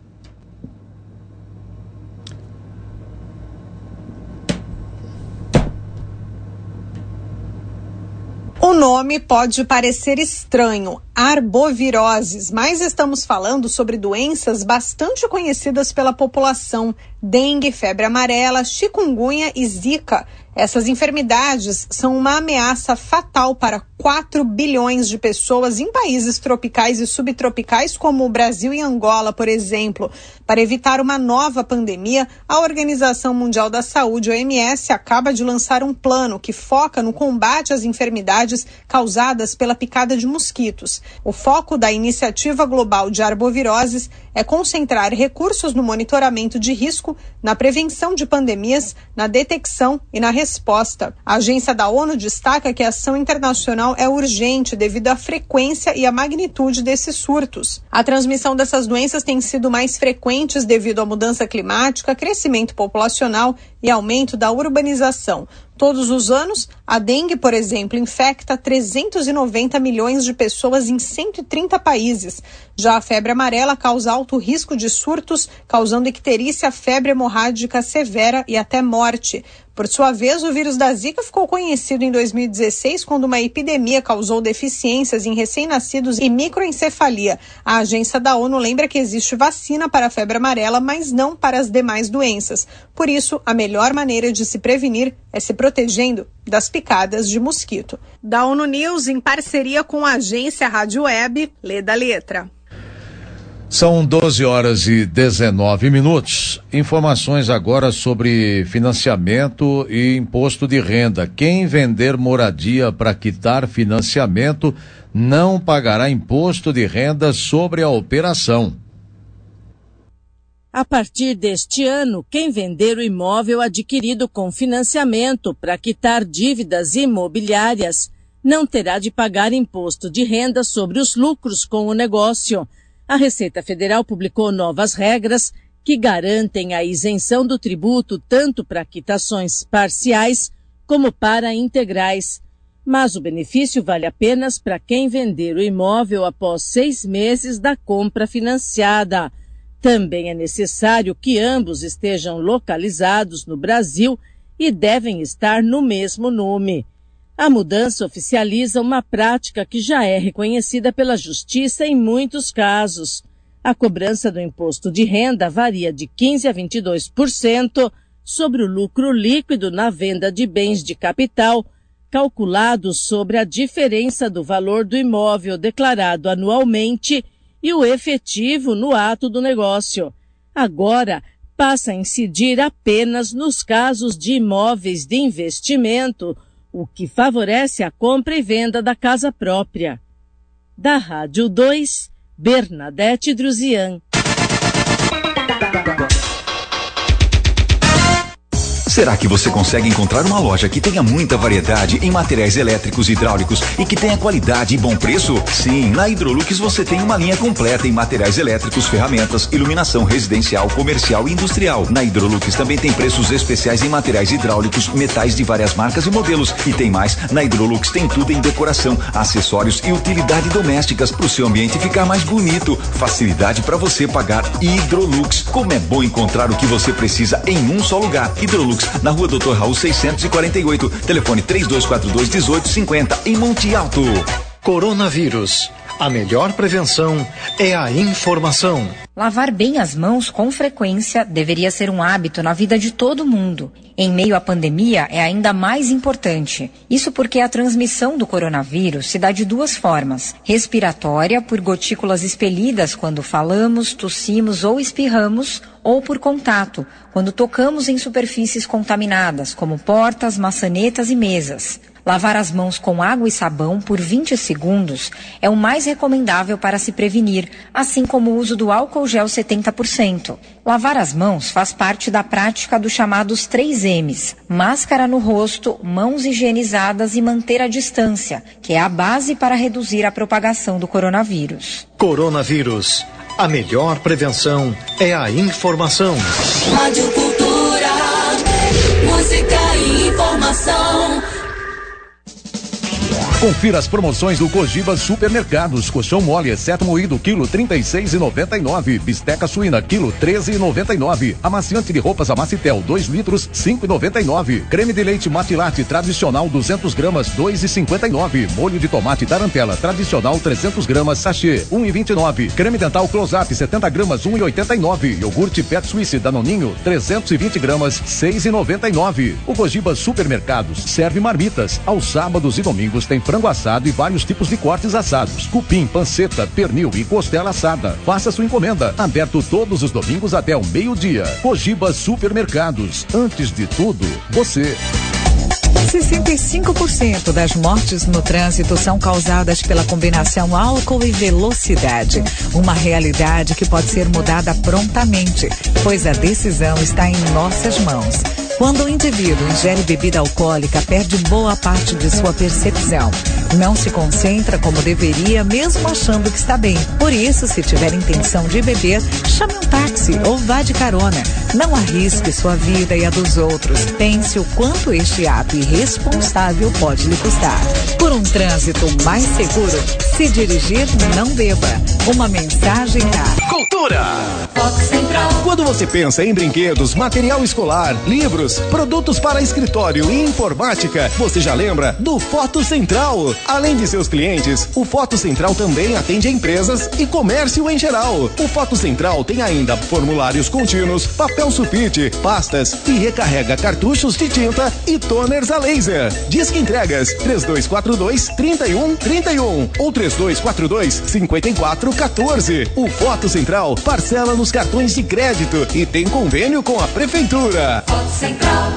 O nome pode parecer estranho, arboviroses, mas estamos falando sobre doenças bastante conhecidas pela população: dengue, febre amarela, chikungunya e zika. Essas enfermidades são uma ameaça fatal para quatro bilhões de pessoas em países tropicais e subtropicais como o Brasil e Angola, por exemplo. Para evitar uma nova pandemia, a Organização Mundial da Saúde, O M S, acaba de lançar um plano que foca no combate às enfermidades causadas pela picada de mosquitos. O foco da Iniciativa Global de Arboviroses é concentrar recursos no monitoramento de risco, na prevenção de pandemias, na detecção e na resposta. A agência da ONU destaca que a ação internacional é urgente devido à frequência e à magnitude desses surtos. A transmissão dessas doenças tem sido mais frequente devido à mudança climática, crescimento populacional e aumento da urbanização. Todos os anos, a dengue, por exemplo, infecta trezentos e noventa milhões de pessoas em cento e trinta países. Já a febre amarela causa alto risco de surtos, causando icterícia, febre hemorrágica severa e até morte. Por sua vez, o vírus da Zika ficou conhecido em dois mil e dezesseis, quando uma epidemia causou deficiências em recém-nascidos e microencefalia. A agência da ONU lembra que existe vacina para a febre amarela, mas não para as demais doenças. Por isso, a melhor maneira de se prevenir é se protegendo das picadas de mosquito. Da ONU News, em parceria com a agência Rádio Web, lê da letra. São doze horas e dezenove minutos. Informações agora sobre financiamento e imposto de renda. Quem vender moradia para quitar financiamento não pagará imposto de renda sobre a operação. A partir deste ano, quem vender o imóvel adquirido com financiamento para quitar dívidas imobiliárias não terá de pagar imposto de renda sobre os lucros com o negócio. A Receita Federal publicou novas regras que garantem a isenção do tributo tanto para quitações parciais como para integrais. Mas o benefício vale apenas para quem vender o imóvel após seis meses da compra financiada. Também é necessário que ambos estejam localizados no Brasil e devem estar no mesmo nome. A mudança oficializa uma prática que já é reconhecida pela Justiça em muitos casos. A cobrança do imposto de renda varia de quinze a vinte e dois por cento sobre o lucro líquido na venda de bens de capital, calculado sobre a diferença do valor do imóvel declarado anualmente e o efetivo no ato do negócio. Agora, passa a incidir apenas nos casos de imóveis de investimento, o que favorece a compra e venda da casa própria. Da Rádio dois, Bernadette Druzian. Será que você consegue encontrar uma loja que tenha muita variedade em materiais elétricos e hidráulicos e que tenha qualidade e bom preço? Sim, na Hidrolux você tem uma linha completa em materiais elétricos, ferramentas, iluminação residencial, comercial e industrial. Na Hidrolux também tem preços especiais em materiais hidráulicos, metais de várias marcas e modelos. E tem mais, na Hidrolux tem tudo em decoração, acessórios e utilidade domésticas para o seu ambiente ficar mais bonito. Facilidade para você pagar. Hidrolux, como é bom encontrar o que você precisa em um só lugar. Hidrolux, na Rua doutor Raul seiscentos e quarenta e oito, telefone três dois quatro dois, um oito cinco zero, em Monte Alto. Coronavírus. A melhor prevenção é a informação. Lavar bem as mãos com frequência deveria ser um hábito na vida de todo mundo. Em meio à pandemia, é ainda mais importante. Isso porque a transmissão do coronavírus se dá de duas formas. Respiratória, por gotículas expelidas quando falamos, tossimos ou espirramos, ou por contato, quando tocamos em superfícies contaminadas, como portas, maçanetas e mesas. Lavar as mãos com água e sabão por vinte segundos é o mais recomendável para se prevenir, assim como o uso do álcool gel setenta por cento. Lavar as mãos faz parte da prática dos chamados três M's: máscara no rosto, mãos higienizadas e manter a distância, que é a base para reduzir a propagação do coronavírus. Coronavírus. A melhor prevenção é a informação. Rádio Cultura, música e informação. Confira as promoções do Cogiba Supermercados. Colchão mole, exceto moído, quilo trinta e seis reais e noventa e nove. Bisteca suína, quilo treze reais e noventa e nove. Amaciante de roupas Amacitel, dois litros, cinco reais e noventa e nove. Creme de leite Matilate tradicional, duzentas gramas, dois reais e cinquenta e nove. Molho de tomate Tarantela tradicional, trezentas gramas, sachê, um real e vinte e nove. Creme dental Close-Up, setenta gramas, um real e oitenta e nove. Iogurte Pet Suisse Danoninho, trezentas e vinte gramas, seis reais e noventa e nove. O Cogiba Supermercados serve marmitas. Aos sábados e domingos tem frango assado e vários tipos de cortes assados, cupim, panceta, pernil e costela assada. Faça sua encomenda. Aberto todos os domingos até o meio-dia. Cogiba Supermercados. Antes de tudo, você. sessenta e cinco por cento das mortes no trânsito são causadas pela combinação álcool e velocidade. Uma realidade que pode ser mudada prontamente, pois a decisão está em nossas mãos. Quando o indivíduo ingere bebida alcoólica, perde boa parte de sua percepção. Não se concentra como deveria, mesmo achando que está bem. Por isso, se tiver intenção de beber, chame um táxi ou vá de carona. Não arrisque sua vida e a dos outros. Pense o quanto este ato irresponsável pode lhe custar. Por um trânsito mais seguro, se dirigir, não beba. Uma mensagem da Cultura. Foco Central. Quando você pensa em brinquedos, material escolar, livros, produtos para escritório e informática, você já lembra do Foto Central. Além de seus clientes, o Foto Central também atende a empresas e comércio em geral. O Foto Central tem ainda formulários contínuos, papel sulfite, pastas e recarrega cartuchos de tinta e toners a laser. Disque entregas três dois quatro dois, três um três um ou três dois quatro dois, cinco quatro um quatro. O Foto Central parcela nos cartões de crédito e tem convênio com a prefeitura. Foco Central.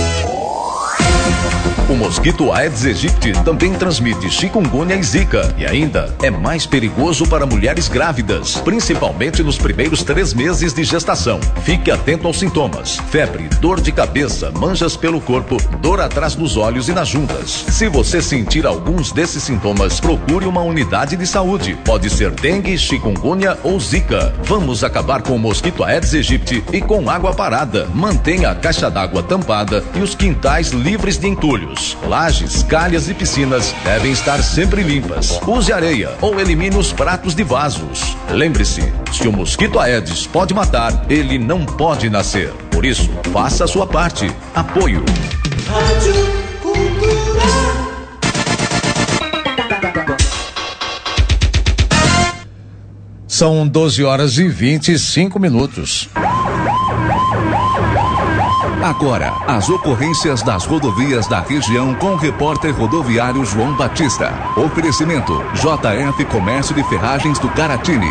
O mosquito Aedes aegypti também transmite chikungunya e zika e ainda é mais perigoso para mulheres grávidas, principalmente nos primeiros três meses de gestação. Fique atento aos sintomas: febre, dor de cabeça, manchas pelo corpo, dor atrás dos olhos e nas juntas. Se você sentir alguns desses sintomas, procure uma unidade de saúde. Pode ser dengue, chikungunya ou zika. Vamos acabar com o mosquito Aedes aegypti e com água parada. Mantenha a caixa d'água tampada e os quintais livres de entulhos. Lajes, calhas e piscinas devem estar sempre limpas. Use areia ou elimine os pratos de vasos. Lembre-se, se o mosquito Aedes pode matar, ele não pode nascer. Por isso, faça a sua parte. Apoio. Rádio Cultura. São doze horas e vinte e cinco minutos. Agora, as ocorrências das rodovias da região com o repórter rodoviário João Batista. Oferecimento: J F Comércio de Ferragens do Caratini.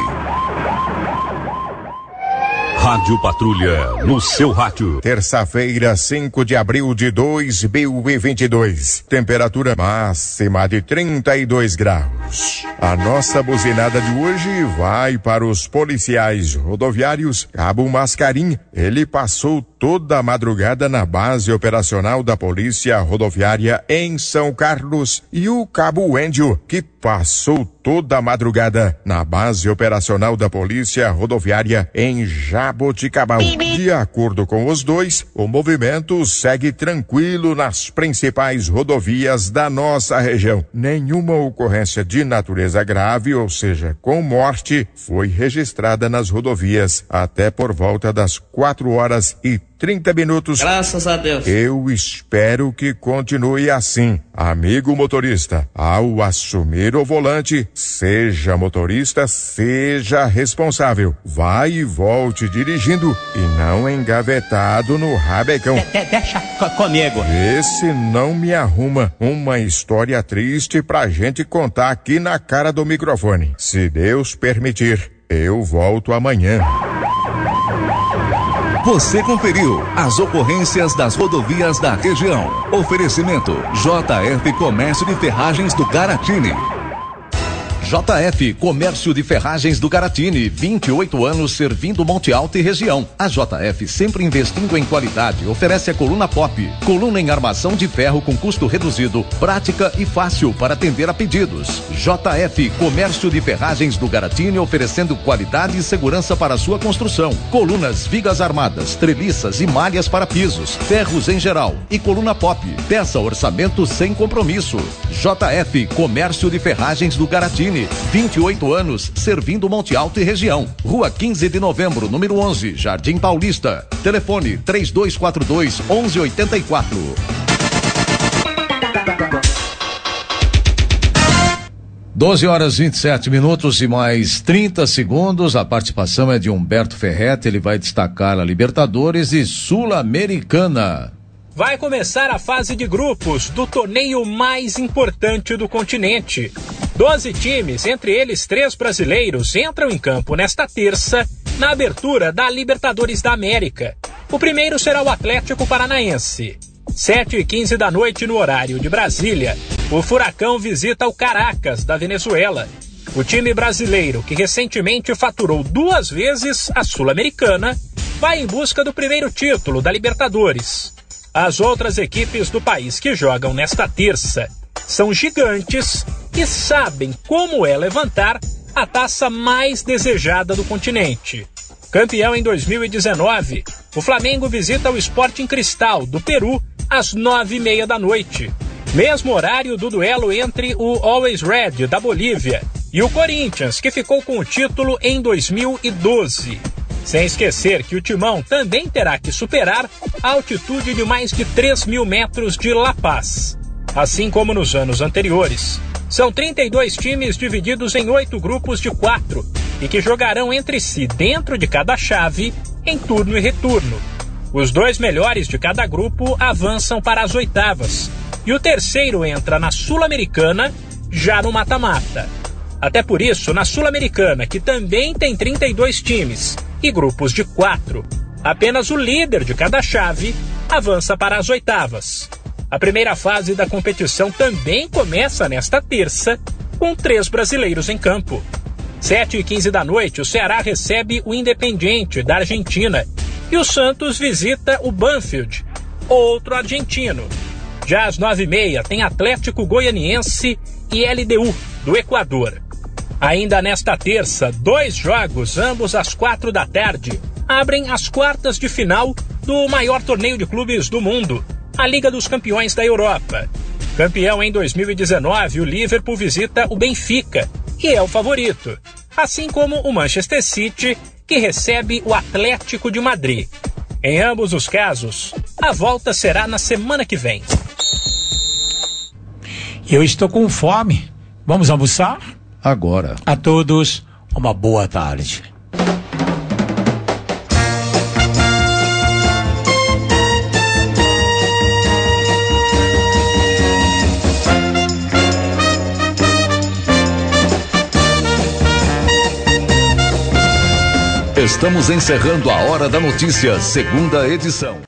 Rádio Patrulha, no seu rádio. Terça-feira, cinco de abril de dois mil e vinte e dois. Temperatura máxima de trinta e dois graus. A nossa buzinada de hoje vai para os policiais rodoviários Cabo Mascarim. Ele passou toda a madrugada na base operacional da Polícia Rodoviária em São Carlos, e o Cabo Índio, que passou toda a madrugada na base operacional da Polícia Rodoviária em Jaboticabal. De acordo com os dois, o movimento segue tranquilo nas principais rodovias da nossa região. Nenhuma ocorrência de natureza grave, ou seja, com morte, foi registrada nas rodovias até por volta das quatro horas e trinta minutos. Graças a Deus. Eu espero que continue assim. Amigo motorista, ao assumir o volante, seja motorista, seja responsável. Vai e volte dirigindo e não engavetado no rabecão. De, de, deixa comigo. Esse não me arruma uma história triste pra gente contar aqui na cara do microfone. Se Deus permitir, eu volto amanhã. Você conferiu as ocorrências das rodovias da região. Oferecimento: J F Comércio de Ferragens do Caratini. J F Comércio de Ferragens do Caratini, vinte e oito anos servindo Monte Alto e região. A J F, sempre investindo em qualidade, oferece a coluna pop, coluna em armação de ferro com custo reduzido, prática e fácil para atender a pedidos. J F Comércio de Ferragens do Caratini, oferecendo qualidade e segurança para a sua construção. Colunas, vigas armadas, treliças e malhas para pisos, ferros em geral e coluna pop. Peça orçamento sem compromisso. J F Comércio de Ferragens do Caratini, vinte e oito anos, servindo Monte Alto e região. Rua quinze de novembro, número onze, Jardim Paulista. Telefone três dois quatro dois, onze oitenta e quatro. doze horas e vinte e sete minutos e mais trinta segundos. A participação é de Humberto Ferretti. Ele vai destacar a Libertadores e Sul-Americana. Vai começar a fase de grupos do torneio mais importante do continente. Doze times, entre eles três brasileiros, entram em campo nesta terça, na abertura da Libertadores da América. O primeiro será o Atlético Paranaense. sete e quinze da noite no horário de Brasília, o Furacão visita o Caracas, da Venezuela. O time brasileiro, que recentemente faturou duas vezes a Sul-Americana, vai em busca do primeiro título da Libertadores. As outras equipes do país que jogam nesta terça são gigantes e sabem como é levantar a taça mais desejada do continente. Campeão em dois mil e dezenove, o Flamengo visita o Sporting Cristal, do Peru, às nove e meia da noite. Mesmo horário do duelo entre o Always Red, da Bolívia, e o Corinthians, que ficou com o título em dois mil e doze. Sem esquecer que o Timão também terá que superar a altitude de mais de três mil metros de La Paz. Assim como nos anos anteriores, são trinta e dois times divididos em oito grupos de quatro e que jogarão entre si dentro de cada chave em turno e retorno. Os dois melhores de cada grupo avançam para as oitavas e o terceiro entra na Sul-Americana já no mata-mata. Até por isso, na Sul-Americana, que também tem trinta e dois times e grupos de quatro, apenas o líder de cada chave avança para as oitavas. A primeira fase da competição também começa nesta terça, com três brasileiros em campo. sete e quinze da noite, o Ceará recebe o Independiente, da Argentina, e o Santos visita o Banfield, outro argentino. Já às nove e meia, tem Atlético Goianiense e L D U, do Equador. Ainda nesta terça, dois jogos, ambos às quatro da tarde, abrem as quartas de final do maior torneio de clubes do mundo, a Liga dos Campeões da Europa. Campeão em dois mil e dezenove, o Liverpool visita o Benfica, que é o favorito, assim como o Manchester City, que recebe o Atlético de Madrid. Em ambos os casos, a volta será na semana que vem. Eu estou com fome. Vamos almoçar? Agora. A todos, uma boa tarde. Estamos encerrando a Hora da Notícia, segunda edição.